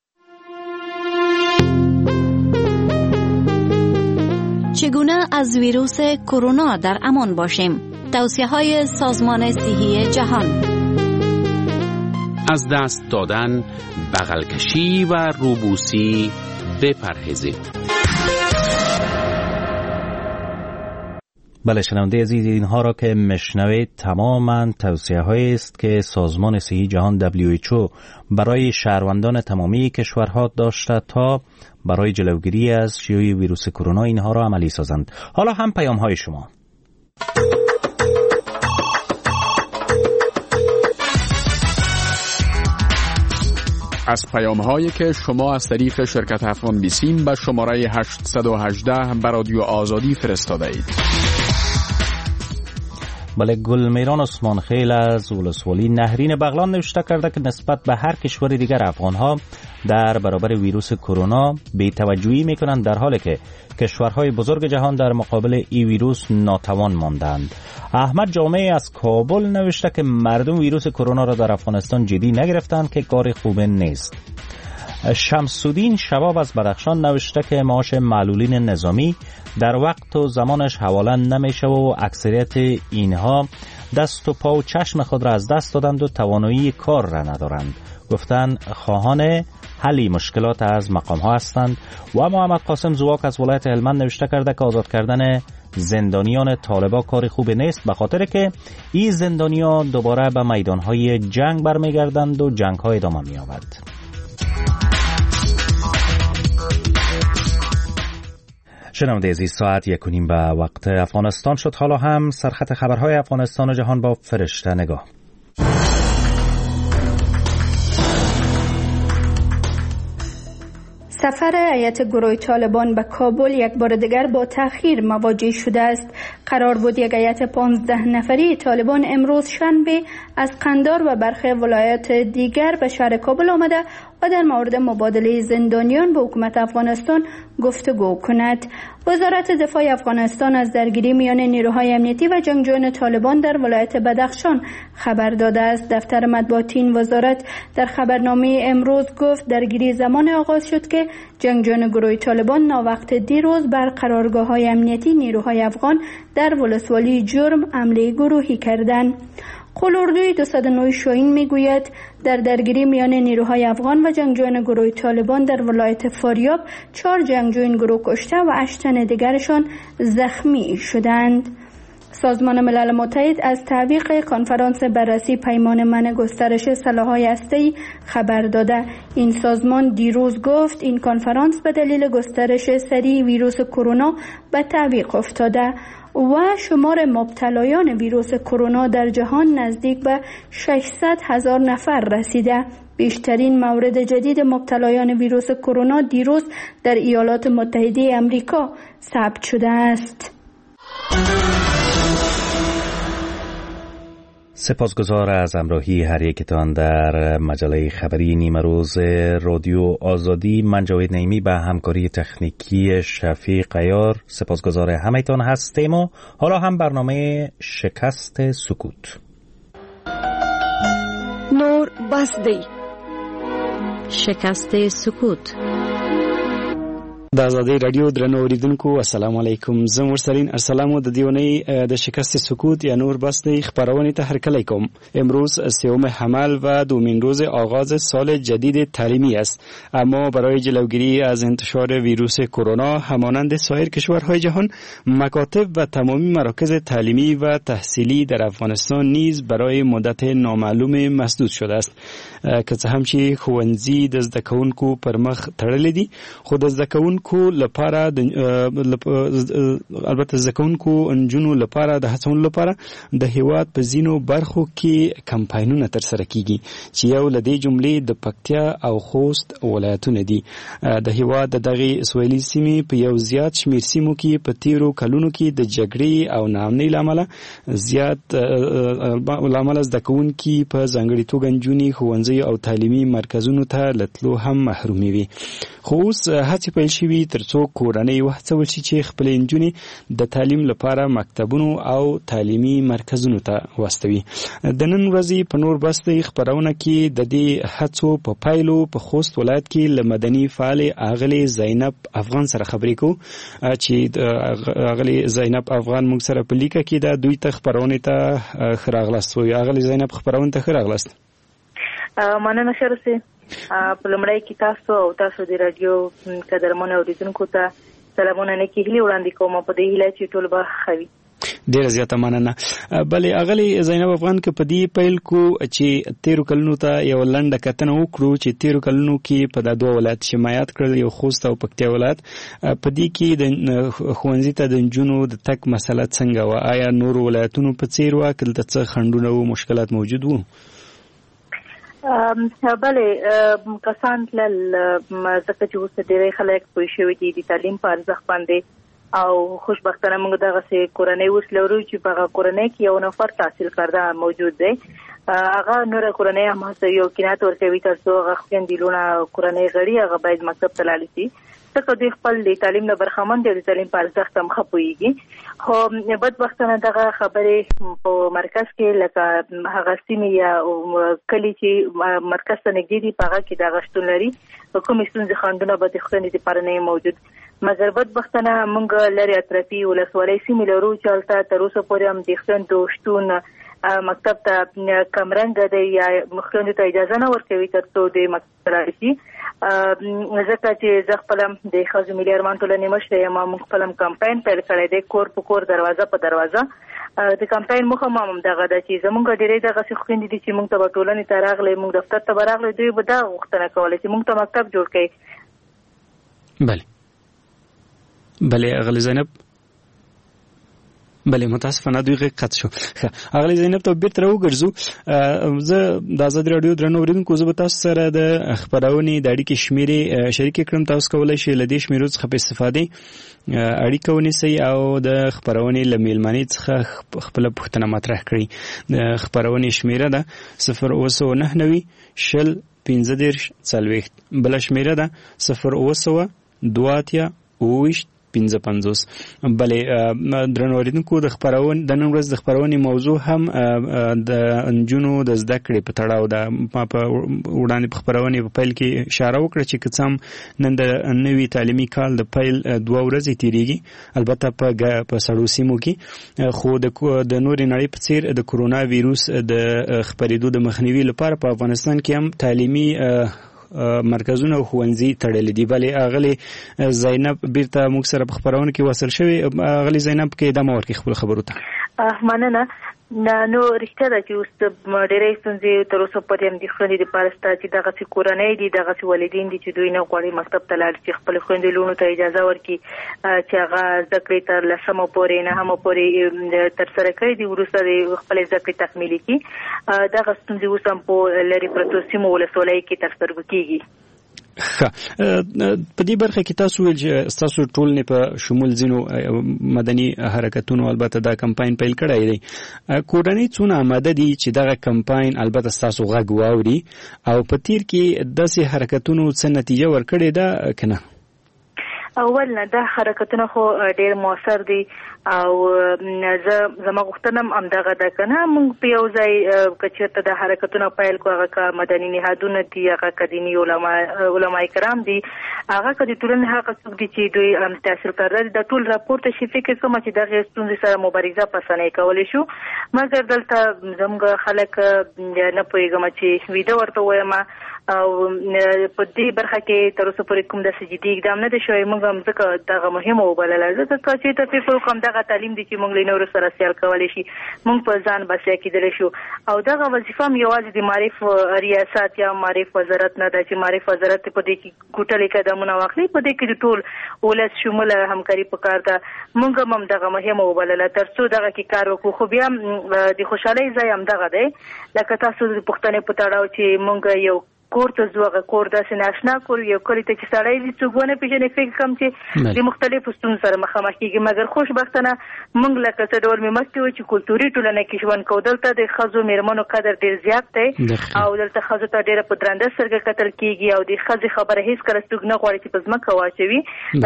S7: چگونه از ویروس کرونا در امان باشیم؟ توصیه‌های سازمان صحی جهان.
S1: از دست دادن، بغل کشی و روبوسی بپرهیزید.
S2: بله شنونده عزیز، اینها را که مشنوید تماما توصیه هایی است که سازمان صحی جهان WHO برای شهروندان تمامی کشورها داشته تا برای جلوگیری از شیوع ویروس کرونا اینها را عملی سازند. حالا هم پیام های شما.
S16: از پیام هایی که شما از طریق شرکت افغان بیسیم به شماره 818 به رادیو آزادی فرستاده اید.
S2: بله، گلمیران عثمان خیل از ولسوالی نهرین بغلان نوشته کرده که نسبت به هر کشور دیگر افغانها در برابر ویروس کرونا بی‌توجهی میکنند، در حالی که کشورهای بزرگ جهان در مقابل این ویروس ناتوان ماندند. احمد جامعی از کابل نوشته که مردم ویروس کرونا را در افغانستان جدی نگرفتند که کار خوب نیست. شمس‌الدین شباب از بدخشان نوشته که معاش معلولین نظامی در وقت و زمانش حواله نمیشه و اکثریت اینها دست و پا و چشم خود را از دست دادند و توانایی کار را ندارند. گفتن خواهان حلی مشکلات از مقام ها هستند. و محمد قاسم زواک از ولایت هلمند نوشته کرده که آزاد کردن زندانیان طالبا کار خوب نیست، به خاطر که این زندانیان دوباره به میدان های جنگ برمیگردند و جنگ ها ادامه می‌یابد. شنونده عزیز، ساعت 1:30 به وقت افغانستان شد. حالا هم سرخط خبرهای افغانستان و جهان با فرشته نگاه.
S3: سفر هیئت گروه طالبان به کابل یک بار دیگر با تأخیر مواجه شده است. قرار بود یک هیئت 15 نفری طالبان امروز شنبه از قندار و برخی ولایات دیگر به شهر کابل آمده و در مورد مبادله زندانیان با حکومت افغانستان گفتگو کند. وزارت دفاع افغانستان از درگیری میان نیروهای امنیتی و جنگجویان طالبان در ولایت بدخشان خبر داده است. دفتر مطبوعاتی این وزارت در خبرنامه امروز گفت درگیری زمان آغاز شد که جنگجویان گروه طالبان ناوقت دیروز بر قرارگاه‌های امنیتی نیروهای افغان در ولسوالی جرم حمله گروهی کردند. قلوردوی 209 شاهین میگوید در درگیری میان نیروهای افغان و جنگجویان گروه طالبان در ولایت فاریاب 4 جنگجوی این گروه کشته و 8 تن دیگرشان زخمی شدند. سازمان ملل متحد از تعویق کنفرانس بررسی پیمان منع گسترش سلاح‌های هسته‌ای خبر داده. این سازمان دیروز گفت این کنفرانس به دلیل گسترش سریع ویروس کرونا به تعویق افتاده و شمار مبتلایان ویروس کرونا در جهان نزدیک به 600,000 نفر رسیده. بیشترین مورد جدید مبتلایان ویروس کرونا دیروز در ایالات متحده آمریکا ثبت شده است.
S2: سپاسگزار از همراهی هر یکتان در مجله خبری نیمه روز رادیو آزادی. من جاوید نعیمی به همکاری تکنیکی شفیق عیار سپاسگزار همه‌تان هستیم و حالا هم برنامه شکست سکوت.
S17: نور بس دی.
S7: شکست سکوت.
S18: د ازادۍ رادیو درنو اوریدونکو السلام علیکم. زه مرسلین ارسلامو د دیونی د شکست سکوت یا نور بس دی خبرونه ته هرکلی کوم. امروز 3 حمل و 2 روز آغاز سال جدید تعلیمی است، اما برای جلوگیری از انتشار ویروس کرونا همانند سایر کشورهای جهان مکاتب و تمامی مراکز تعلیمی و تحصیلی در افغانستان نیز برای مدت نامعلوم مسدود شده است. که څه هم چې ښوونځي د زده کوونکو پر مخ تړلې دي، خو د زده کوونکو لپاره البته زده کوونکو انجونو لپاره د هڅونې لپاره د هیواد په ځینو برخو کې کمپاینونه ترسره کیږي چې یو له دې جملې د پکتیا او خوست ولایتونه دي. د هیواد د دغه سویلي سیمې په یو زیات شمیر سیمو کې په تیرو کلونو کې د جګړې او ناامنۍ لامل زده کوونکي په ځانګړي توګه نجونې ښوونځي او تعلیمي مرکزونو ته لتلو هم محرومي وي. خو اوس هڅې پیل شوي ترڅو کورنۍ وهڅول شي چې خپل نجونې د تعلیم لپاره مکتبونو او تعلیمي مرکزونو ته واستوي. د نن ورځې په نور بسته خبرونه کې د دې هڅو په پایلو په خوست ولایت کې له مدني فعال اغلی زینب افغان سره خبرې کوو چې اغلی زینب افغان موږ سره په لیکه کې د دوی ته خبرونه ته خراغلاست. اغلی زینب خبرونه ته خراغلاست.
S19: مننه شرسه. په لمړی کې تاسو د رادیو قدرمن اوریدونکو ته سلامونه نه کیږي وړاندې کوم په دې هیله چې ټول به خوي.
S18: ډیره زیاته مننه. بلې اغلی زینب افغان کې په دې پیل کو چې 13 کلونو ته یو لنډه کتنه وکړو چې 13 کلونو کې په د دوه ولایت شمایات کړل، یو خوست او پکتیا ولایت. په دې کې د ښوونځي ته د نجونو د تک مسله څنګه و؟ آیا نور ولایتونو په څیر و که دلته څه خنډونه او مشکلات موجود وو؟
S19: بله کسان تلل ځکه چې اوس ډېری خلک پوه شوي دي د تعلیم په ارزښت باندې او خوشبختانه موږ دغسې کورنۍ اوس لرو چې په هغه کورنۍ کې یو نفر تحصیل کرده موجود دی. هغه نوره کورنۍ هم هڅه یو قناعت ورکوي تر څو هغه خویندې لوڼه کورنۍ غړي هغه باید مکتب ته لاړ شي. ځکه دوی خپل د تعلیم نه برخمن دي د تعلیم په ارزښت هم ښه پوهېږي خو بدبختانه دغه خبرې په مرکز کې لکه هغه سیمې یا کلي چې مرکز ته نږدې دي په هغه کې دغه شتون لري کومې ستونزې خنډونه به د ښوونې دپاره نه موجود مګر بدبختانه موږ لرې اطرافي ولسوالۍ سیمې لرو چې هلته تر اوسه پورې هم د ښوونځو شتون مکتب ته کمرنګه دی یا ښوونځي ته اجازه نه ورکوي تر څو د مکتب راشي ځکه چې زه خپل هم د ښځو ملي ارمان ټولنې مشره یم موږ خپل هم کمپاین پیل کړی دی کور په کور دروازه په دروازه د کمپاین موخه هم دغه ده چې زموږ ډېری دغسې خویندې دي چې موږ ته به ټولنې ته راغلی موږ دفتر ته به راغلی دوی به دا غوښتنه کوله چې موږ ته مکتب جوړ کړي
S18: بله اغلی زینب بله متاسفانه دوی غږ قطع شو اغلی زینب ته بیرته راوګرځو زه د ازادي راډیو درنو اوریدونکو زه به تاسو سره د خپرونې د اړیکې شمیرې شریکې کړم تاسو کولی شئ له دې شمیرو څخه په استفادې اړیکه ونیسئ او د خپرونې له میلمنې څخه خپله پوښتنه مطرح کړئ د خپرونې شمیره ده 0999 شل 15 40 بله شمیره ده 0900 دواتیا اوویشت 55 بلې درنو اوریدونکو د نن ورځ د خپرونې موضوع هم د نجونو د زده کړې په تړاو ده ما په وړاندې په خپرونې په پیل کې اشاره وکړه چې که څه هم نن د نوي تعلیمي کال د پیل 2 ورځې تېرېږي البته په سړو سیمو کې خو د نورې نړۍ په څېر د کرونا ویروس د خپرېدو د مخنیوي لپاره په افغانستان کې هم تعلیمي مرکزونه او ښوونځي تړلي دي بلې اغلې زینب بیرته موږ سره په خپرونه کې وصل شوي اغلې زینب کې ادامه ورکړي خپل خبرو ته
S19: مننه نو رښتیا ده چې اوس ډېرې ستونزې تر اوسه پورې هم د ښوونې دپاره شته چې دغسې کورنۍ دي دغسې والدین دي چې دوی نه غواړي مکتب ته لاړ چې خپلې خویندې لوڼو ته اجازه ورکړي چې هغه زده کړې تر 10مه پورې 9مه پورې ترسره کړي دي وروسته د خپلې زده کړې تکمیلي کړي دغه ستونزې اوس هم په لرې پرتو سیمو ولسوالیو کې تر سترګو کېږي
S18: په دې برخه کې تاسو ویل چې تاسو ټولنې په شمول ځینو مدني حرکتونو البته دا کمپاین پیل کړی دی کورنۍ څونه آماده دي چې دغه کمپاین البته تاسو غږ واوري او په تیر کې داسې حرکتونو څه نتیجه ورکړې ده که نه
S19: اول نه دا حرکتونه خو ډېر مؤثر دي او زما غوښتنه هم همدغه ده که نه موږ په یو ځای که چېرته دا حرکتونه پیل کړو هغه که مدني نهادونه دي هغه که دیني علما کرام دي هغه که د ټولنې هغه څوک دي چې دوی تحصیل کرده دي دا ټول راپورته شي فکر کومه چې دغې ستونزې سره مبارزه په اسانۍ کولی شو مګر دلته زموږ خلک نه پوهېږم چې ویده ورته ووایم او په دې برخه کې تر اوسه پورې کوم داسې جدي اقدام نه دی شوی موږ هم ځکه دغه مهمه وبلله ځکه که چېرته فکر وکړو همدغه تعلیم دی چې موږ له نورو سره سیال کولی شي موږ په ځان بسیا کېدلی شو او دغه وظیفه هم یوازې د معرف ریاست یا معرف وزارت نه ده چې معرف وزارت په دې کې ګوټلې قدمونه واخلي په دې کې د ټول ولس شموله همکاري پکار ده موږ هم دغه مهمه وبلله تر څو دغه کې کار وکړو خو بیا د خوشحالۍ ځای همدغه دی لکه تاسو د پوښتنې په تړاو چې موږ یو کور ته ځو هغه کور داسې ناشنا کور یو کلي ته چې سړی دي څوک ونه پېژني فکر کوم چې د مختلفو ستونزو سره مخامخ کېږي مګر خوشبختانه موږ لکه څه ډول مې مخکې وویل چې کلتوري ټولنه کې ژوند کوو دلته د ښځو مېرمنو قدر ډېر زیات دی او دلته ښځو ته ډېره په درنده سترګه کتل کېږي او د ښځې خبره هېڅکله څوک نه غواړي چې په ځمکه واچوي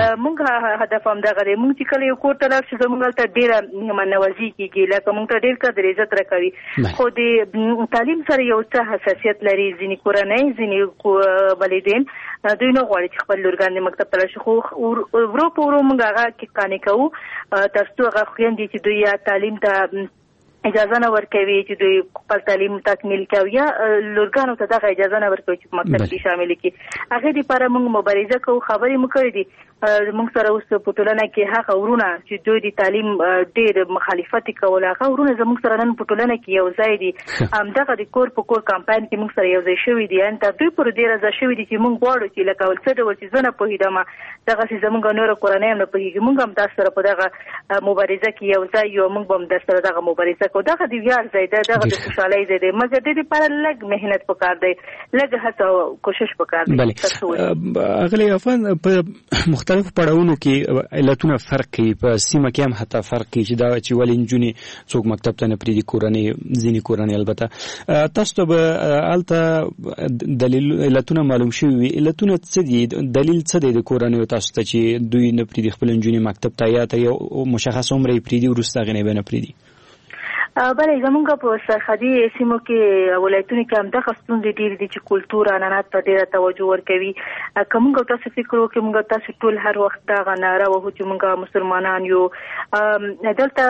S19: موږ هدف همدغه دی موږ چې کله یو کور ته لاړ شو زموږ هلته ډېره نوازي کېږي لکه موږ ته ډېر قدر عزت راکوي خو د تعلیم سره یو څه حساسیت لري ځینې کورنۍ ځینې والدین دوی نه غواړي چې خپل لورګان د مکتب ته لاړ شي خو ورو په ورو موږ هغه کې قانع کوو تر څو هغه خویندې چې دوی یا تعلیم ته اجازه نه ورکوي چې دوی خپل تعلیم تکمیل کوي یا لورګانو ته دغه اجازه نه ورکوي چې په مکتب کې شامل کړي هغې دپاره موږ مبارزه کوو خبرې مو کړې دي موږ سره اوس په ټولنه کې هغه ورونه چې دوی د تعلیم ډېر مخالفت یې کول هغه ورونه زموږ سره نن په ټولنه کې یو ځای دي همدغه د کور په کور کمپاین کې موږ سره یو ځای شوي دي یعنې تر دوی پورې ډېر ځای شوي دي چې موږ غواړو چې لکه څه ډول چې زه نه پوهېدم دغسې زموږ نوره کورنۍ هم نه پوهېږي موږ هم تاسو سره په دغه مبارزه کې یو ځای یو موږ به هم در سره دغه مبارزه کوو دغه د ویاړ ځای دی دغه د خوشحالۍ ځای دی مګر دې دپاره لږ محنت پکار دی لږ هڅه او کوشش پکار دی
S18: اغلې عفان په مختلفو پړاوونو کې علتونه فرق کوي، په سیمه کې هم حتی فرق کوي چې دا چې ولې نجونې څوک مکتب ته نه پرېږدي، ځینې کورنۍ البته. تاسو ته به هلته دلیل علتونه معلوم شوي وي. علتونه څه دي؟ دلیل څه دی د کورنیو تاسو ته چې دوی نه پرېږدي خپل نجونې مکتب ته، یا ته یو مشخص عمر یې پرېږدي وروسته هغې نه به نه پرېږدي؟
S19: بله زمونږ په سرحدي سیمو کې ولایتونو کې همدغه ستونزې ډېرې دي چې کلتور عنعنات ته ډېره توجه ورکوي. که موږ تاسو فکر وکړو موږ تاسو ټول هر وخت دغه ناره وهو چې موږ مسلمانان یو، دلته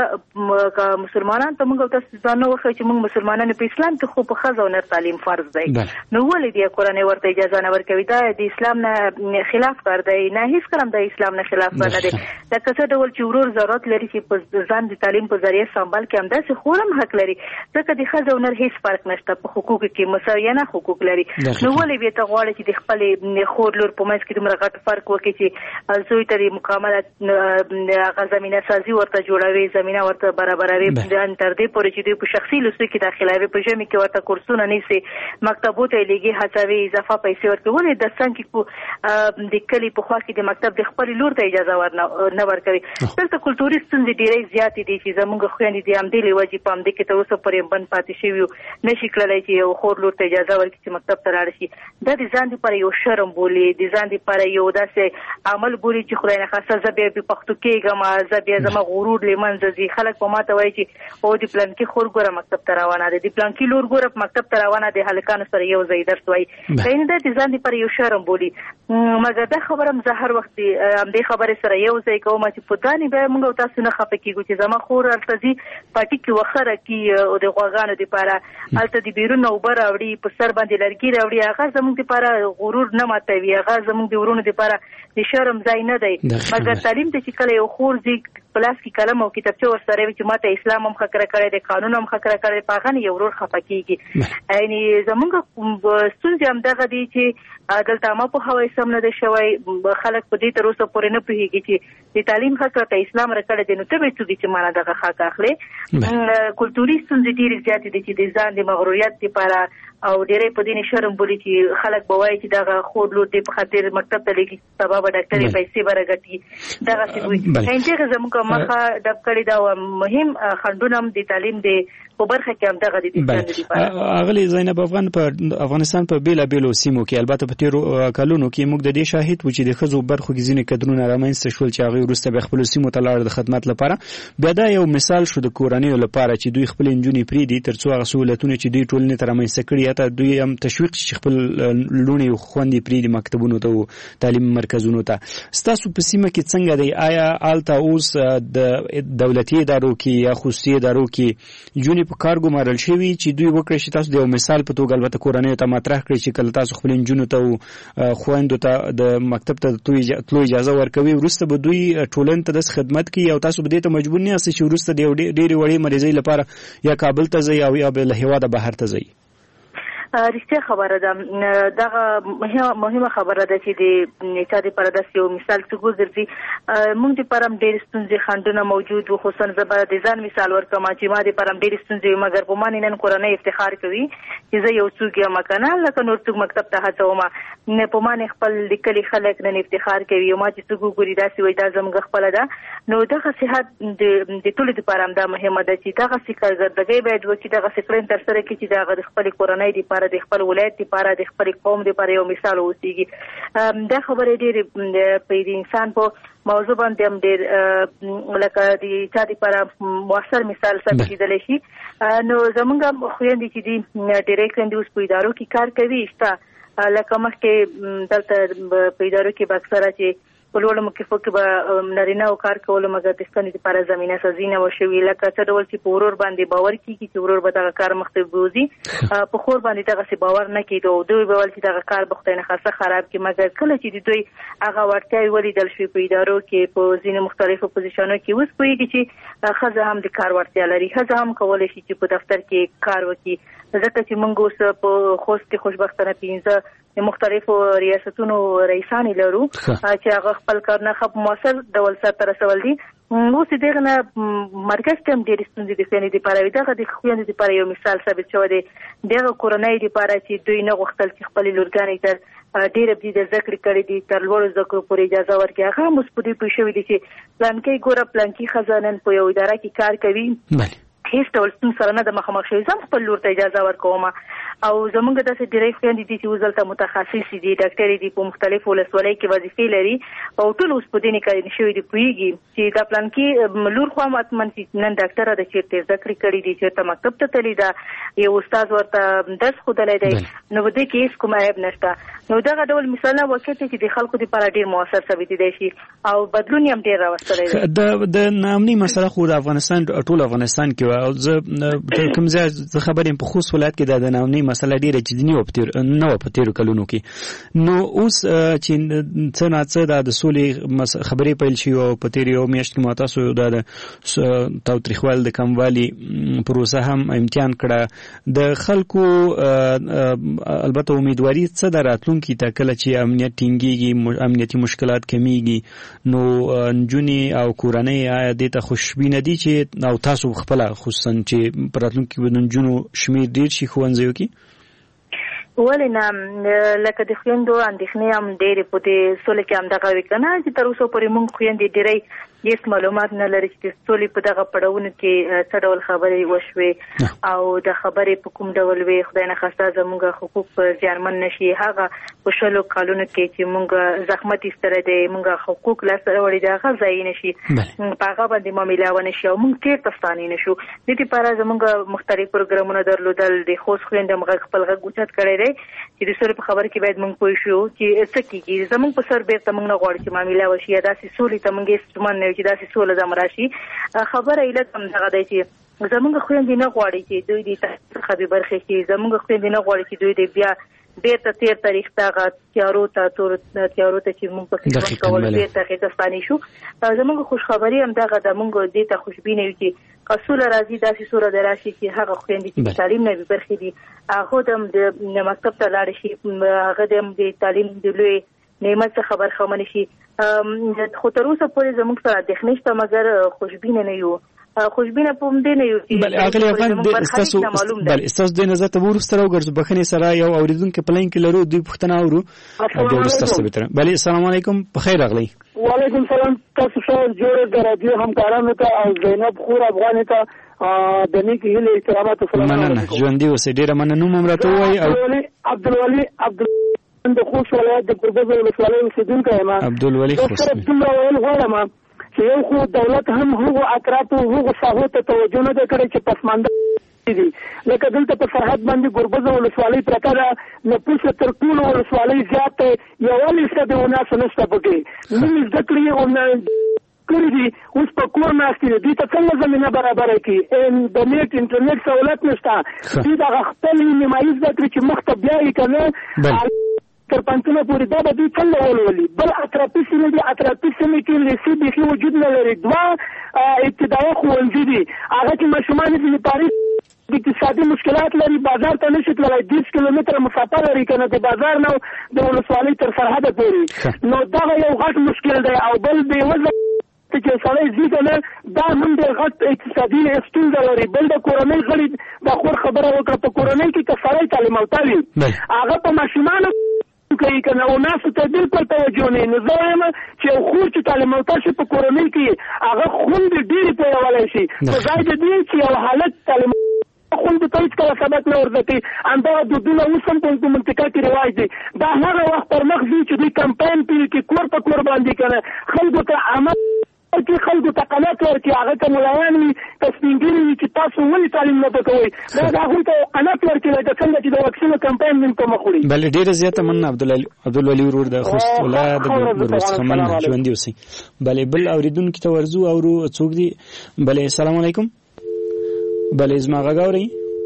S19: مسلمانان ته موږ تاسو ځان نه وښیو چې موږ مسلمانان په اسلام کې خو په ښځه او نر تعلیم فرض دی، نو ولې دې کورنۍ ورته اجازه نه ورکوي؟ دا د اسلام نه خلاف کار دی. نه هېڅکله هم د اسلام نه خلاف کار نه دی. لکه څه ډول چې ورور ضرورت لري چې په ځان د تعلیم په ذریعه سمبال کې همداسې خورم حق لري، ځکه د ښځې او نر هیڅ فرق نشته په حقوقو کې، مساویانه حقوق لري. نو ولې بیا ته غواړې چې د خپلې خور لور په منځ کې دومره غټ فرق وکړي چې زوی ته د مکمله هغه زمینه سازي ورته جوړوي، زمینه ورته برابروي، تر دې پورې چې دوی په شخصي لوستو کې داخلوي، په ژمي کې ورته کورسونه نیسي، مکتبو ته یې لېږي، هڅوي، اضافه پیسې ورکوي. ولې د څنګ کې د کلي په خوا کې د مکتب د خپلې لور ته اجازه نه ورکوي؟ دلته کلتوري ستونزې ډېرې زیاتې دي چې زموږ خویندې د همدې له وجې په همدې کې تر اوسه پورې بند پاتې شوي، نشي کړلی چې یو خور لور ته اجازه ورکړي چې مکتب ته لاړه شي. دا د ځان دپاره یو شرم بولي، د ځان دپاره یو داسې عمل بولي چې خدای نخواسته زه بیا پښتو کېږم، زه بیا زما غرور له منځه ځي. خلک په ما ته وایي چې او د پلانکي خور ګوره مکتب ته روانه ده، د پلانکي لور ګوره مکتب ته روانه ده، هلکانو سره یو ځای درس وایي. یعنې دا د ځان دپاره یو شرم بولي. مګر دا خبره هم زه هر وخت همدې خبرې سره یو ځای کوم چې په دانې بیا موږ او تاسو نه خفه کېږو چې زما خور هلته ځي پاټي کې وخره کي او د غواګانو دپاره هلته د بیرون اوبه راوړي، په سر باندې لرګي راوړي، هغه زموږ دپاره غرور نه ماتوي، هغه زموږ د ورونو دپاره د شرم ځای نه دی. مګر تعلیم ته چې کله یو خور ځي په لاس کې قلم او کتابچه ورسره وي چې ما ته اسلام هم خکره کړی دی، قانون هم خکره کړی دی، په هغه نه یو ورور خفه کېږي. یعنې زموږ ستونزې همدغه دي چې دلته عامه پوهاوی سم نه دی شوی، خلک په دې تر اوسه پورې نه پوهېږي چې د تعلیم حق راته اسلام راکړی دی، نو ته به څوک چې ما نه دغه حق اخلې. کلتوري ستونزې ډېرې زیاتې دي چې د ځان د مغروریت دپاره او ډېری په دې شرم بولي چې خلک به وایي چې دغه خور لور دی په خاطر مکتب ته لېږي، سبا به ډاکټرې پیسې به راګټي، دغسې وي. همدغه زموږ مخه ډب کړې ده او مهم خنډونه هم د تعلیم د په برخه کې همدغه دي.
S18: اغلې زینب افغان په افغانستان په بېلابېلو سیمو کې البته په تېرو کلونو کې موږ د دې شاهد وو چې د ښځو برخو کې ځینې کدرونه رامنځته شول چې هغوی وروسته بیا خپلو سیمو ته لاړل د خدمت لپاره. بیا دا یو مثال شو د کورنیو لپاره چې دوی خپلې نجونې پرېږدي تر څو هغه سهولتونه چې دوی ټولنې ته رامنځته کړي حتی دوی هم تشویق چې خپل لوڼې او خویندې پرېږدي مکتبونو ته او تعلیم مرکزونو ته. ستاسو په سیمه کې څنګه دی؟ آیا هلته اوس د دولتي ادارو کې یا خصوصي ادارو کې نجونې په کار ګمارل شوي چې دوی وکړي چې تاسو د یو مثال په توګه البته کورنیو ته مطرح کړئ چې کله تاسو خپلې نجونو ته او خویندو ته د مکتب ته تلو اجازه ورکوي وروسته به دوی ټولنې ته داسې خدمت کوي او تاسو به دې ته مجبور نه یاستئ چې وروسته د یو ډېرې وړې مریضۍ لپاره یا کابل ته ځئ او یا له هېواده بهر ته ځئ؟
S19: رښتیا خبره ده، دغه مهمه خبره ده چې د چا دپاره داسې یو مثال څوک وګرځي. موږ دپاره هم ډېرې ستونزې خنډونه موجود وو، خصوصا زه به د ځان مثال ورکړم چې ما دپاره هم ډېرې ستونزې وي، مګر په ما نن کورنۍ افتخار کوي چې زه یو څوک یم که نه لکه نور څوک مکتب ته هڅوم، په ما خپل لیکلي خلک نن افتخار کوي او ما چې څوک وګوري داسې وایي دا زموږ خپله ده. نو دغه صحت د ټولو دپاره همدا مهمه ده چې دغسې کارګردګۍ باید وکړي، دغسې کړنې ترسره کړي چې د هغه د خپلې کورنۍ دپاره د خپل ولایت لپاره د خپل قوم لپاره یو مثال اوسېږي. دا خبرې ډېرې په د انسان په موضوع باندې هم ډېر لکه د چا لپاره مؤثر مثال ثابتېدلی شي. نو زموږ خویندې چې دي ډېری خویندې اوس په ادارو کې کار کوي شته، لکه مخکې دلته په ادارو کې به اکثره چې په لوړو مکافو کې به نارینه‌و کار کولو مګر د ښځو دپاره زمینه سازي نه وه شوې، لکه څه ډول چې په ورور باندې باور کېږي چې ورور به دغه کار مخته بوځي، په خور باندې دغسې باور نه کېده او دوی به ویل چې دغه کار به خدای نخواسته خراب کړي. مګر کله چې د دوی هغه وړتیاوې ولیدل شوې په ادارو کې په ځینو مختلفو پوزیشنو کې، اوس پوهېږي چې ښځه هم د کار وړتیا لري، ښځه هم کولی شي چې په دفتر کې کار وکړي. ځکه چې موږ اوس په خوست کې خوشبختانه 15 مختلفو ریاستونو رئیسانې لرو چې هغه خپل کارونه ښه په مؤثر ډول سرته رسول دي. اوس دغه نه مرکز ته هم ډېرې ستونزې د خویندې دپاره وي، دغه د خویندو دپاره یو مثال ثابت شوی دی. دغه کورنۍ دپاره چې دوی نه غوښتل چې خپلې لورګانې تر ډېر دې د ذکر کړی دي تر لوړ ذکر پورې اجازه ورکړي هغه هم اوس په دې پوه شوي دي چې پلانکي ګوره پلانکي خزانن په یو اداره کې کار کوي هیڅ ډول ستونزه سره نه د مخامخ شوي زم خپل لور ته اجازه ورکوم او زمونږ داسې ډېری خویندې دي چې اوس دلته متخصص دي ډاکټرې دي په مختلفو ولسوالیو کې وظیفې لري او ټول اوس په دې نه کاري شوي دي پوهېږي چې دا پلانکي لور خو هم حتما چې نن ډاکټره ده چېرته زده کړې کړي دي چېرته مکتب ته تللې ده یو استاد ورته درس ښودلی دی نو په دې کې هېڅ کوم عیب نشته نو دغه ډول مثالونه واقع دي چې د خلکو دپاره ډېر مؤثر ثابتېدی شي او بدلون یې هم ډېر راوستلی دی
S18: د ناامنۍ مسله خو د افغانستان ټول افغانستان کې وه او زه کوم ځای زه خبر یم په خوست ولایت کې د ناامنۍ مسله ډېره جدي نه وه په تېرو کلونو کې نو اوس چې څه ناڅه د سولې خبرې پیل شي او په تېرې یو میاشت کې ما تاسو دا د تاوتریخوالي د کموالي پروسه هم امتحان کړه د خلکو البته امیدواري څه ده راتلونکي ته کله چې امنیت ټینګېږي امنیتي مشکلات کمیږي نو نجونې او کورنۍ آیا دې ته خوشبینه دي چې او تاسو خپله خصوصا چې په راتلونکي کې به د نجونو شمېر ډېر شي ښوونځیو کې
S19: ولې نه لکه د خویندو اندېښنې هم ډېرې په دې سولې کې همدغه وي که نه چې تر اوسه پورې موږ خویندې ډېری هېڅ معلومات نه لري چې د سولې په دغه پړاوونو کې څه ډول خبرې وشوې او د خبرې په کوم ډول وي خدای نخواسته زموږ حقوق زیانمن نه شي هغه په 20 کالونو کې چې موږ زحمت ایستلی دی موږ حقوق لاسته راوړي دي هغه ځایي نه شي په هغه باندې معامله ونه شي او موږ چېرته ستانې نه شو دې دپاره زموږ مختلف پروګرامونه درلودل د خوست خویندو هم خپل غږ اوچت کړی دی چې د سولې په خبره کې باید موږ پوه شو چې څه کېږي زموږ په سر بیرته موږ نه غواړو چې معامله وشي یا داسې سولې ته موږ هېڅ ستومن نه یو چې داسې سوله دم راشي خبره علت همدغه دی چې زموږ خویندې نه غواړي چې دوی د تحصیل څخه بې برخې شي زموږ خویندې نه غواړي چې دوی د بیا بیرته تېر تاریخ ته هغه تیارو ته چې موږ په خدمت کول بیرته هغې ته ستانې شو زموږ خوشخبري همدغه ده موږ دې ته خوشبینه یو چې که سوله راځي داسې سوله د راشي چې هغه خویندې چې تعلیم نه بې برخې دي هغه هم د مکتب ته لاړې شي هغه هم د تعلیم د لوی نعمت څخه برخمن شي خو تر اوسه پورې زموږ سره اندېښنې شته مګر خوشبینه نه یو خوشبینه په همدې نه یو چې
S18: اغلې افغان ستاسو د نظر ته وروسته راوګرځو بخښنې سره یو اورېدونکی په لاین کې لرو دوی پوښتنه اورو بیا وروسته ستاسو بهتره بلې السلام علیکم بخیر راغلی
S17: وعلیکم سلام تاسو ښه جوړ د راډیو همکارانو ته او زینب خور افغانې ته د نیک هیلې احترامات
S18: مننه ژوندي اوسئ ډېره مننه نوم هم راته ووایي
S17: عبدالولي د خوست ولایت د ګربز ولسوالۍ اوسېدونکی یم
S18: عبدالولي خوست
S17: دومره ویل غواړم چې یو خو دولت هم هغو اطرافو هغو ساحو ته توجه نه ده کړې چې پسمانده دي لکه دلته په سرحد باندې ګربز ولسوالۍ پرته ده نفوس تر ټولو ولسوالۍ زیات دی یووالی شته د وناسو نشته پکې نوم زده کړې کړي دي اوس په کور ناست دي دوی ته څنګه زمینه برابره کړي د نیټ انټرنیټ سهولت نشته دوی دغه خپل نیمایي زده کړي چې مخ ته بیایي که نه تر پنځونه پورې دا به دوی څنګه ولولي بل اطرافي سیمې دي اطرافي سیمې کې لیسې بیخي وجود نه لري 2 ابتدایي ښوونځي دي هغه کې ماشومان ځینې پاري اقتصادي مشکلات لري بازار ته نشي تللی 20 کیلومتره مسافه لري که نه د بازار نه د ولسوالۍ تر سرحده پورې نو دغه یو غټ مشکل دی او بل بېوزله چې سړی ځي که نه دا هم ډېر غټ اقتصادي ستونزه لري بل د کورنۍ غړي د خور خبره وکړه په کورنۍ کې که سړی تعلیم یافته وي هغه په ماشومانو کوي که نه او ناسو ته بلکل توجه نه نو زه وایم چې یو خور چې تعلیم یافته شي په کورنۍ کې هغه خوندې ډېرې پوهولی شي په ځای د دې چې یو حالت تعلیم خوندې ته هېڅکله سبق نه ورزده کوي همدغه دودونه اوس هم په منطقه کې رواج دی دا هغه وخت پر مخ ځي چې دوی کمپاین پیل کړي کور په کور باندې که نه خلکو ته عمل کې خلکو ته قناعت ورکړي هغه ته ملایان وي که سپین ږیري وي چې تاسو ولې تعلیم نه زده کوئ باید هغوی ته قناعت ورکړي لکه څنګه چې د واکسینو کمپاین موږ ته مخ وړي
S18: بلې ډېره زیاته مننه عبدالولي ورور د خوست ولایت د ګربز څخه مننه ژوندي اوسئ بلې بل اورېدونکي ته ورځو اورو څوک دي بلې السلام علیکم بلې زما غږ اورئ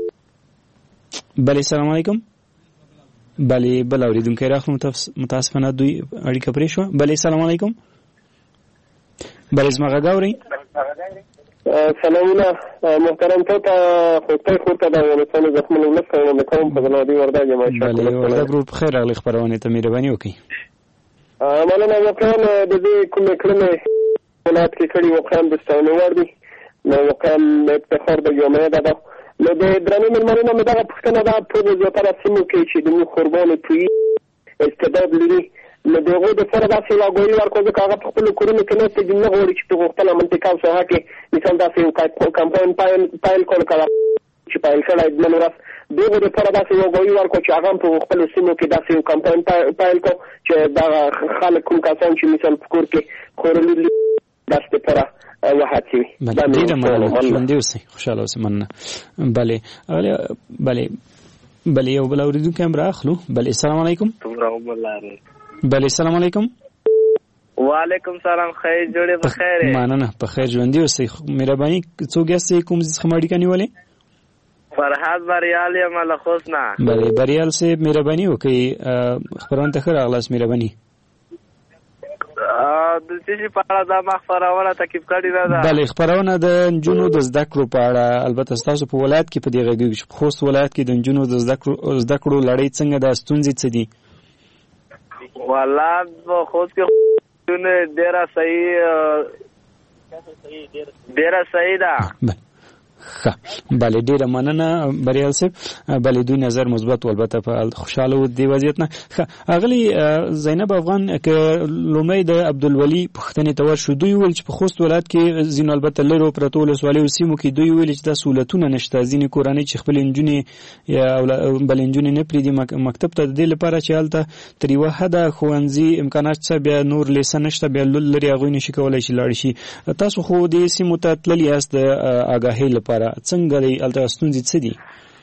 S18: بلې السلام علیکم بلې بل اورېدونکی راغلو متاسفانه دوی اړیکه پرې شوه بلې السلام علیکم بلې زما غږ اورئ
S17: سلامونه محترم ته خوستی خور ته د افغانستان زخمونو مرسته وړاندې کوم په زلادي وردګ یم
S18: بلې وردګ ورور په خیر راغلې خپرونې ته مهرباني وکړئ
S17: مننه واقعا د دې کومې کړنې ولایت کې کړي واقعا د ستاینې وړ دي نو واقعا د افتخار د جامعه ده نو د درنو مېلمنو نه مې دغه پوښتنه ده په زیاتره سیمو کې چې د موږ قربانو تویي استعداد لري نو دغه د سره داسې واګوي ورکو ځکه هغه په خپل کورونو کې نه ته نه غواړي چې په غوښتنه منطقه سره کې مثال داسې یو کمپاین پایل کول کړه چې پایل کړه د نورس دغه د سره داسې واګوي ورکو چې هغه په خپل سیمو کې داسې یو کمپاین پایل کو چې دا خلک کوم کسان چې مثال په کور کې خورلي داسې لپاره وحاتي
S18: ډیره مننه ژوندي اوسئ خوشاله اوسئ مننه بله یو بل اوریدونکی هم راخلو. بله السلام علیکم. بله السلام علیکم.
S20: وعلیکم سلام خیر جوړې بخیر.
S18: مننه په خیر ژوندي اوسئ. مهرباني څوک یاستئ کوم څه ماړی کنيولې؟
S20: فرحات بریال یم له خوسنا.
S18: بله بریال صاحب مهرباني وکړئ خبرونه ته خیر اغلاس مهرباني.
S20: د څه په اړه دا خبرونه تکیب کړی ده؟
S18: بله خبرونه د نجونو د زده کړو په اړه. البته تاسو په ولایت کې په دې غږیږي چې خوست ولایت کې د نجونو د زده کړو لړۍ څنګه د ستونزې څه دي؟
S20: والله په خوست کې ډیره صحیح ده.
S18: بله ډیره مننه بریال صاحب. بله دوی نظر مثبت البته په خوشاله دی وضعیت نه. اغلی زینب افغان ک لومړی د عبدالولی پښتنې تور شو دوی ویل چې په خوست ولایت کې زین البته لرو پرتول سوالي او سیمو کې دوی ویل چې د سہولتونه نشته ځینې کورنۍ چې خپل انجونې یا بل انجونې نه پریدي مکتب ته د لپاره چې حالت تر یو حد خوانزي امکانات څه بیا نور لیسن نشته بیا لري هغه نشي کولای چې لاړ شي. تاسو خو د سیمو ته تللی یاست د آگاهی څنګه دی الته ستونزې څه دي؟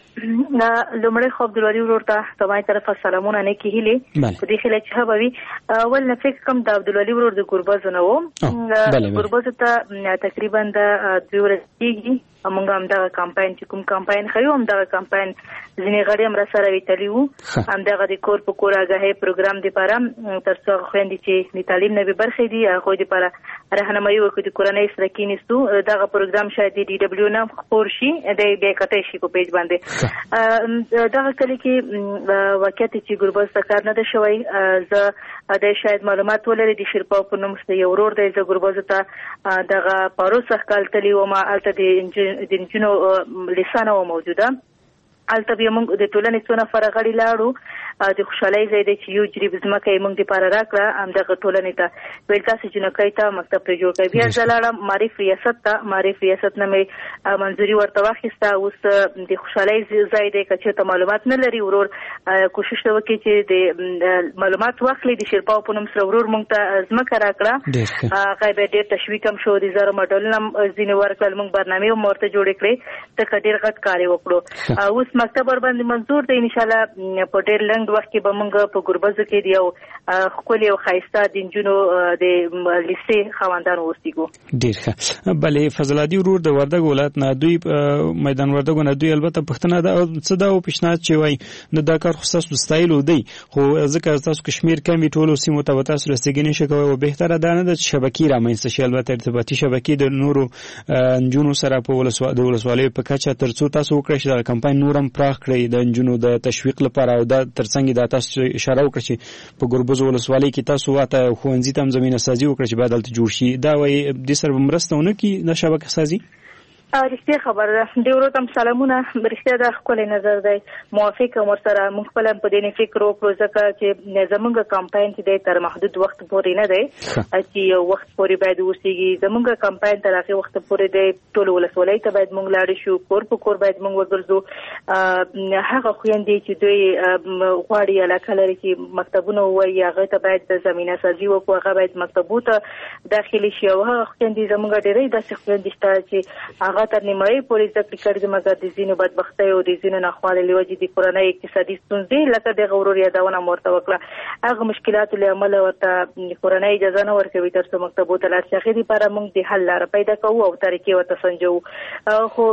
S19: لومړی خو عبدالولی ورور ته تمای طرفه سلامونه نه کیهلی په دې خله چې هبوي اول نه فکر کوم د عبدالولی ورور د ګربز نه و ګربز ته تقریبا د 2 ورځې کېږي موږ هم دا کمپاین چې کوم کمپاین خو هم دا کمپاین ځینې غړي هم را سره ویتلی وو هم دغه د کور په کور آگاهي پروګرام لپاره تر څو خويندې چې د تعلیم نه به برخې دي هغه لپاره راهنمایي وکړي د کورنۍ سره کېنستو دغه پروګرام شاید د DW نه خور شي د بیا کټې شي په پیج باندې دغه کلی کې واقعیت چې ګربز کار نه ده شوی زه د شاید معلومات ولري د شرپاو په نوم څه یو ورور دی زه ګربز ته دغه پاروسه کال تلی و ما الته د انجنونو لسانه و موجوده الته به موږ د ټولنې څونه فرغړی لاړو د خوشحالۍ ځای دی چې یو جریب ځمکه موږ د پاره راکړه همدغه ټولنې ته ویل تاسو جنکۍ ته مکتب ته جوړ کړئ بیا زلاړه معرف ریاست نه مې منځوري ورته واخیسته اوس د خوشحالۍ ځای دی که ته معلومات نه لري ورور کوشش وکړي چې د معلومات واخلي د شرپاو په نوم سره ورور موږ ته ځمکه راکړه هغه به ډېر تشویق هم شو د زره ماډلونه ځینې ورکړل موږ برنامې هم ورته جوړې کړې ته ډېر غټ کار وکړو اوس مکتب ور باندې منظور دی ان شاء الله په ډېر لنډ وخت کې به موږ په ګربزو کې دی او خپل یو خایسته د انجونو د لیسې خواندان اوسېګو.
S18: ډېر ښه. بلې فضل عادي ورور د وردګ ولایت نه دوی میدان وردګ نه دوی البته پښتنه ده څه دا پیشنهاد چې وای د دا کار خصوص ستایل دی خو ځکه تاسو کشمیر کمی ټولو سیمو ته تاسو رسیدګی نشئ کوي او بهتره ده نه د شبکې رامنځته شي البته ارتباطي شبکې د نورو انجونو سره په ولسوالۍ په کچه ترڅو تاسو وکړئ چې دا کمپاین نورم پراخ کړئ د انجونو د تشویق لپاره او دا ترڅنګ د تاسو اشاره وکړئ چې په ګربز ولسوالۍ کې تاسو واته خوندزي تم زمينه سازي وکړئ چې بعد دلته جوړ شي دا وایي د سر مرستهونه کې د شبکه سازي
S19: رښتیا خبره ده د ورو تم سلامونه رښتیا د خپل نظر دی موافق هم سره موږ خپل په دې فکر وکړو ځکه چې زمونږ کمپاین چې تر محدود وخت پورې نه دی چې یو وخت پورې باید وسیږي زمونږ کمپاین تر هغه وخت پورې دی ټول ولسوالۍ ته باید موږ لاړ شو کور په کور باید موږ وګرځو هغه خويندې چې دوی غواړي علاقه لري چې مکتبونه وایي هغه ته باید زمينه سازي وکړو هغه باید مکتبو ته داخلي شي او هغه خويندې زمونږ ډېرې داسې خويندې شته چې هغه تر نیمایي پورې ذکر کړی مګر د زینو بدبختۍ او د زینو ناخوالې لوجې د کورنۍ اقتصادي ستونزې لکه د غرور یادونه مرته وکړه هغه مشکلات له امله ورته کورنۍ اجازه نه ورکوي تر څو مکتبو ته لاړ شي هغې لپاره موږ د حل لاره پیدا کوو او طریقې ورته سنجوو خو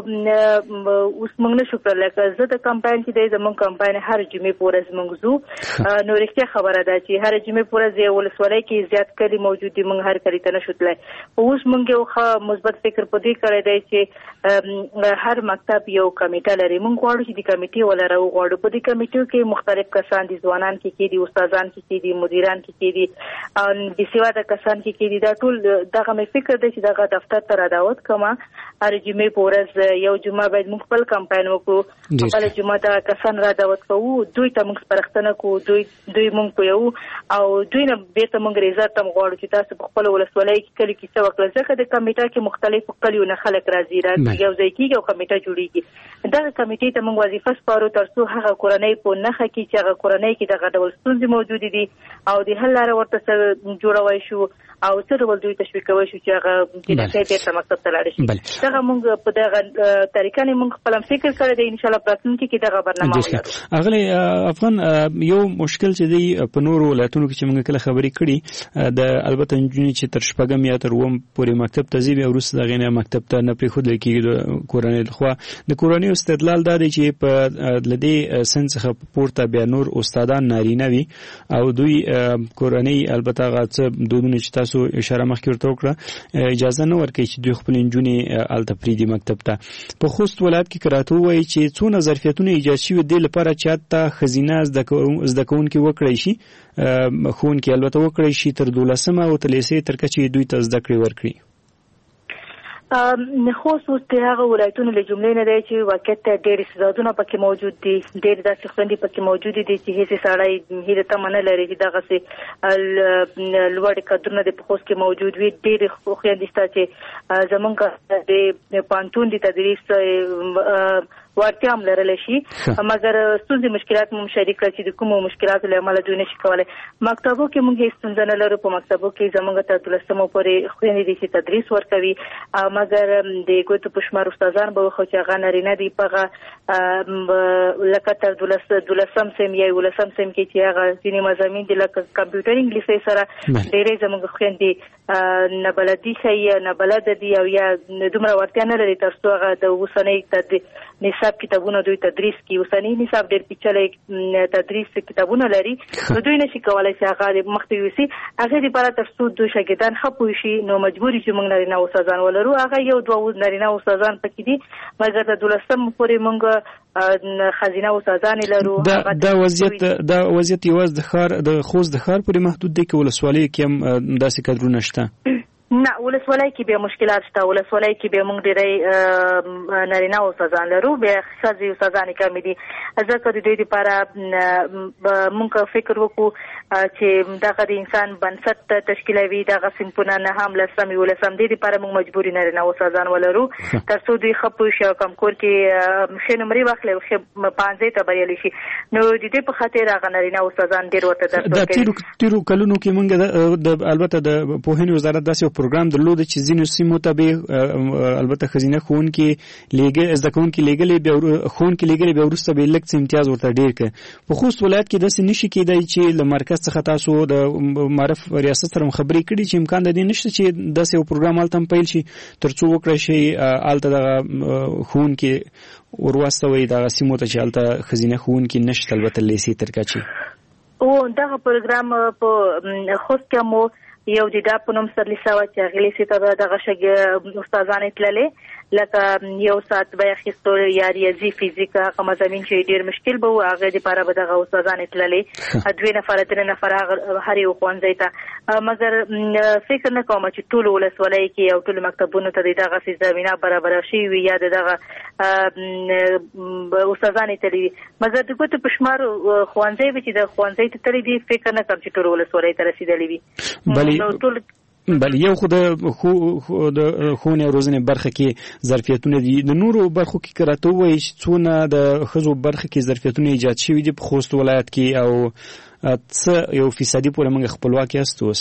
S19: اوس موږ نشو کړلی که زه د کمپاین چې دی زموږ کمپاین هر جمعې پورې موږ ځو نو رښتیا خبره ده چې هر جمعې پورې یو ولسوالۍ کې زیات کلي موجود دي موږ هر کلي ته نشو تللی خو اوس موږ یو ښه مثبت فکر په دې کړی دی چې هر مکتب یو کمیټه لري. موږ غواړو چې د کمیټې ولرو غواړو. په دې کمیټو کې مختلف کسان دي، ځوانان کې دي، استادان کې دي، مدیران کې دي، او بسیواده کسان کې دي. دا ټول دغه مې فکر دی چې دغه دفتر ته را دعوت کوم. هر جمعې په ورځ یو جمعه باید موږ خپل کمپاین وکړو. خپل جمعه ته کسان را دعوت کوو، دوی ته موږ سپارښتنه کوو، دوی موږ کوو او دوی نه بیرته موږ ریاضت هم غواړو چې تاسو په خپل ولسوالۍ کې کلی کې څه وکړئ. ځکه د کمیټه کې مختلفو کلیو نه خلک راځي یو ځای کېږي او کمیټه جوړیږي. دغه کمیټې ته موږ وظیفه سپارو ترڅو هغه کورنۍ په نښه کې چې هغه کورنۍ کې دغه ډول ستونزې موجودې دي او د حل لاره ورته جوړوی شو او څه ډول دوی تشویقوي شو چې هغه جنسي بیرته مکتب ته لاړ شي. دغه موږ په دغه طریقه نه موږ خپل فکر کړی دی. ان شاء الله راتلونکي کې دغه برنامه ولرو.
S18: اغلی افغان یو مشکل چې دی په نورو ولایتونو کې چې موږ کله خبرې کړي د البته نجونې چې تر شپږم یا تر اووم پورې مکتب ته ځي بیا وروسته دغه نه مکتب ته نه پرېښودل کېږي د کورنۍ لخوا. د کورنۍ استدلال دا دی چې په لدې سن څخه پورته بیا نور استادان نارینه وي او دوی کورنۍ البته هغه څه دودونه چې تاسو اشاره مخکې ورته وکړه اجازه نه ورکوي چې دوی خپل نجونې هلته پرېږدي مکتب ته. په خوست ولایت کې که راته ووایي چې څونه ظرفیتونه ایجاد شوي دې لپاره چې حتی ښځینه زده کوونکي وکړی شي، ښوونکي البته وکړی شي تر 12مه او تر لیسې تر کچې دوی ته زده کړې ورکړي.
S19: خوست اوس د هغه ولایتونو له جملې نه دی چې واقعیت ډېر استعدادونه پکې موجود دي، ډېر داسې خویندې پکې موجودې دي چې هیڅ سړی هیله تمه نه لري چې دغسې لوړې قدرونه د په خوست کې موجود وي. ډېرې خویندې شته چې زمونږ د پوهنتون د تدریس وړتیا هم لرلی شي، مګر ستونزې مشکلات مو شریک کړه چې د کومو مشکلاتو له امله دوی نشي کولی. مکتبو کې موږ هېڅ ستونزه نه لرو. په مکتبو کې زموږ تر 12مو پورې خویندې دي چې تدریس ورکوي، مګر د ګوتو په شمار استادان به وښو چې هغه نارینه دي په هغه لکه تر 12م سیم یا 11م سیم کې چې هغه ځینې مضامین دي لکه کمپیوټر انګلیسي سره ډېرې زموږ خویندې نه بلدي ښایي نه بلده دي او یا دومره وړتیا نه لري تر څو هغه د اوسنۍ نصاب کتابونه دوی تدریس کی. اوسنی نصاب ډېر پیچلی تدریس کتابونه لري نو دوی نشي کولای چې هغه مخته یوسي. هغه لپاره تر څو دوی شاګردان ښه پوه شي نو مجبوري چې موږ نارینه استادان ولرو. هغه یو دوه نارینه استادان پکې دي، مګر د 12م پورې موږ خزینه استادان لرو.
S18: دا وضعیت یوازې د خوست د ښار پورې محدود دی که ولسوالۍ کې هم داسې کدرونه شته؟
S19: نه، ولسوالۍ کې بیا مشکلات شته. ولسوالۍ کې بیا موږ ډېری نارینه استادان لرو، بیا ښځې استادانې کمې دي. ځکه د دوی دپاره موږ فکر وکړو چې دغه د انسان بنسټ تشکیلوي دغه صنفونه 9م 10م 11م دې دپاره موږ مجبوري نارینه استادان ولرو تر څو دوی ښه پوه شي او کمکور کې ښې نمرې واخلي او ښې پانځۍ ته بریالي شي. نو د دې په خاطر هغه نارینه استادان ډېر ورته درس ورکوي.
S18: د تېرو کلونو کې موږ البته د پوهنې وزارت داسې پروګرام درلود چې ځینو سیمو ته به البته ښځینه ښوونکي زده کوونکي لېږلې بیا ښوونکي لېږلې بیا وروسته به یې لږ څه امتیاز ورته ډېر کړه. په خوست ولایت کې داسې نشي کېدی چې له مرکز څخه تاسو د معرف ریاست سره خبرې کړي چې امکان د دې نشته چې داسې یو پروګرام هلته هم پیل شي تر څو وکړی شي هلته دغه ښوونکي ورواستوئ دغه سیمو ته چې هلته ښځینه ښوونکي نشته البته لیسې تر کچې؟
S19: دغه پروګرام په خوست کې مو یو د دا په نوم سرلیسه وه چې هغې لیسې ته به دغه استادانې تللې لکه یو ساعت به یې اخیستو یا ریاضي فیزیک هغه مضامین چې ډېر مشکل به وو هغې دپاره به دغه استادانې تللې 2 نفره 3 نفره هر یو ښوونځي ته. مګر فکر نه کوم چې ټولو ولسوالۍ کې او ټولو مکتبونو ته د دغسې زمینه برابره شوې وي یا د دغه استادانې تللي دي. مګر د ګوتو په شمار ښوونځی به چې د ښوونځي ته تللي دي فکر نه کوم چې ټولو ولسوالۍ ته رسېدلي وي.
S18: بل یو خو د ښوونې او روزنې برخه کې ظرفیتونه دي، د نورو برخو کې که راته ووایي چې څونه د ښځو برخه کې ظرفیتونه ایجاد شوي دي په خوست ولایت کې او څه یو فیصدي پورې موږ خپلواک یاست اوس؟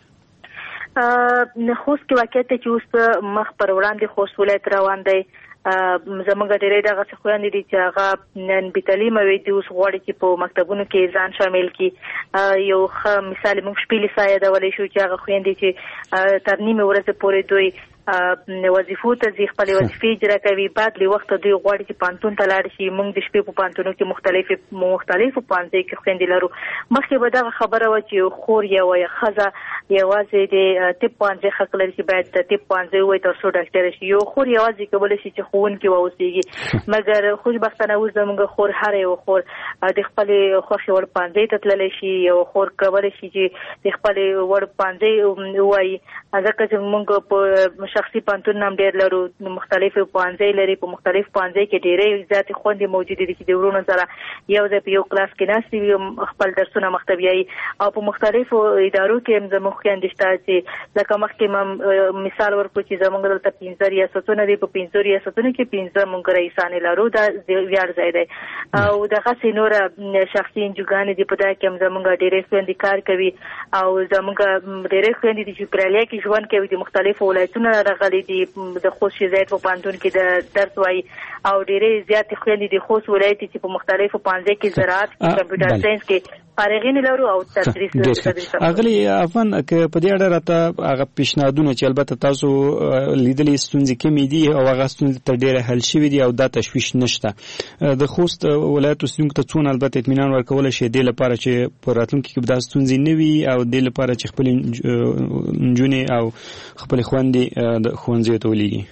S19: خوست کې واقعیت دی چې اوس مخ پر وړاندې خوست ولایت روان دی. زموږ ډېری دغسې خویندې دي چې هغه نن بې تعلیمه وي دي اوس غواړي چې په مکتبونو کې ځان شامل کړي. یو ښه مثال موږ شپې لیسه یادولی شو چې هغه خویندې چې تر نیمې ورځې پورې دوی وظیفو ته ځي خپل وظیفې اجرا کوي بعد له وخت دوی غواړي چې پانتون ته لاړ شي موږ د شپې په پانتونو کې مختلفو پانځي کې خويندې لرو مخکې به دا خبره و چې خور یا وای خزه یوازې د طب پانځي حق لري چې باید د طب پانځي وای تر څو ډاکټر شي یو خور یوازې کولای شي چې خون کې واوسېږي مګر خوشبختانه اوس زموږ خور هر یو خور د خپل خوښي ور پانځي ته تللی شي یو خور کولای شي چې د خپل ور پانځي وای ځکه چې موږ په شخصي پانتون نام ډېر لرو مختلفو پانځي لري په مختلف پانځي کې ډېرې ذاتي خوندې موجود دي چې د ورونو سره یو د یو کلاس کې ناسي خپل درسونه مکتبیایي او په مختلفو ادارو کې زموږ خويندې شته چې لکه مخکې مثال ورکړو چې زموږ دلته 15 ریاستونه دي په 15 ریاستونو کې 15 موږ رئیسان لرو دا ویاړ ځای دی او دغه سينور شخصي انجوګان دي په دا کې زموږ ډېرې خويندې کار کوي او زموږ ډېرې خويندې چې پرالیا کې ژوند کوي د مختلفو ولایتونو راغلي دي د خوست شیزایت په پانتون کې د درس وایي او ډېرې زیاتې خويندې د خوست ولایت چې په مختلفو پانځي کې زراعت کمپیوټر ساينس کې فارغین لرو او تدریس
S18: اغلی افغان که په دې اړه راته هغه پیشنهادونه چې البته تاسو لیدلې ستونزې کمې دي او هغه ستونزې تر ډېره حل شوي دي او دا تشویش نشته د خوست ولایت اوسیدونکو ته څونه البته اطمینان ورکول شي د لپاره چې په راتلونکي کې دا ستونزې نه وي او د لپاره چې خپل نجونې او خپل خويندې د ښوونځیو ته ولېږي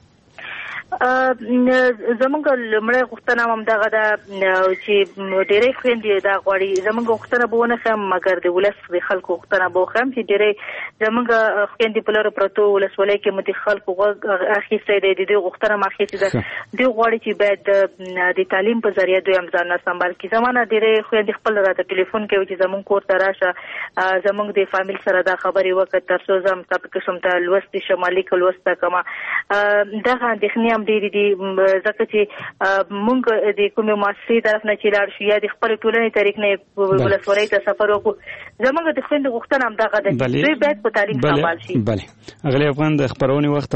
S19: زمونږ لمړی غوښتنه هم دغه ده چې ډېرې خويندې دا غواړي زمونږ غوښتنه به ونه ښیم مګر د ولس د خلکو غوښتنه به وښیم چې ډېرې زمونږ خويندې په لرو پرتو ولسوالۍ کې مو د خلکو غوږ اخیستی دی د دوی غوښتنه هم اخیستې ده دوی غواړي چې باید د تعلیم په ذریعه دوی هم ځانونه سمبال کړي زمانه ډېرې خويندې خپل راته ټلیفون کوي چې زمونږ کور ته راشه زمونږ د فامیل سره دا خبرې وکړه تر څو زه مطابق شم ته لوست شمالي کې لوست کما دغه اندېښنې هم ډېرې دي ځکه چې موږ د کومې مؤسسې طرف نه چې لاړ شو یا د خپل ټولنې طریق نه ولسوالۍ ته سفر وکړو زموږ د خويندو غوښتنه هم دغه ده چې دوی باید په تعلیم سمبال شي
S18: بله اغلی افغان د خبرونې وخت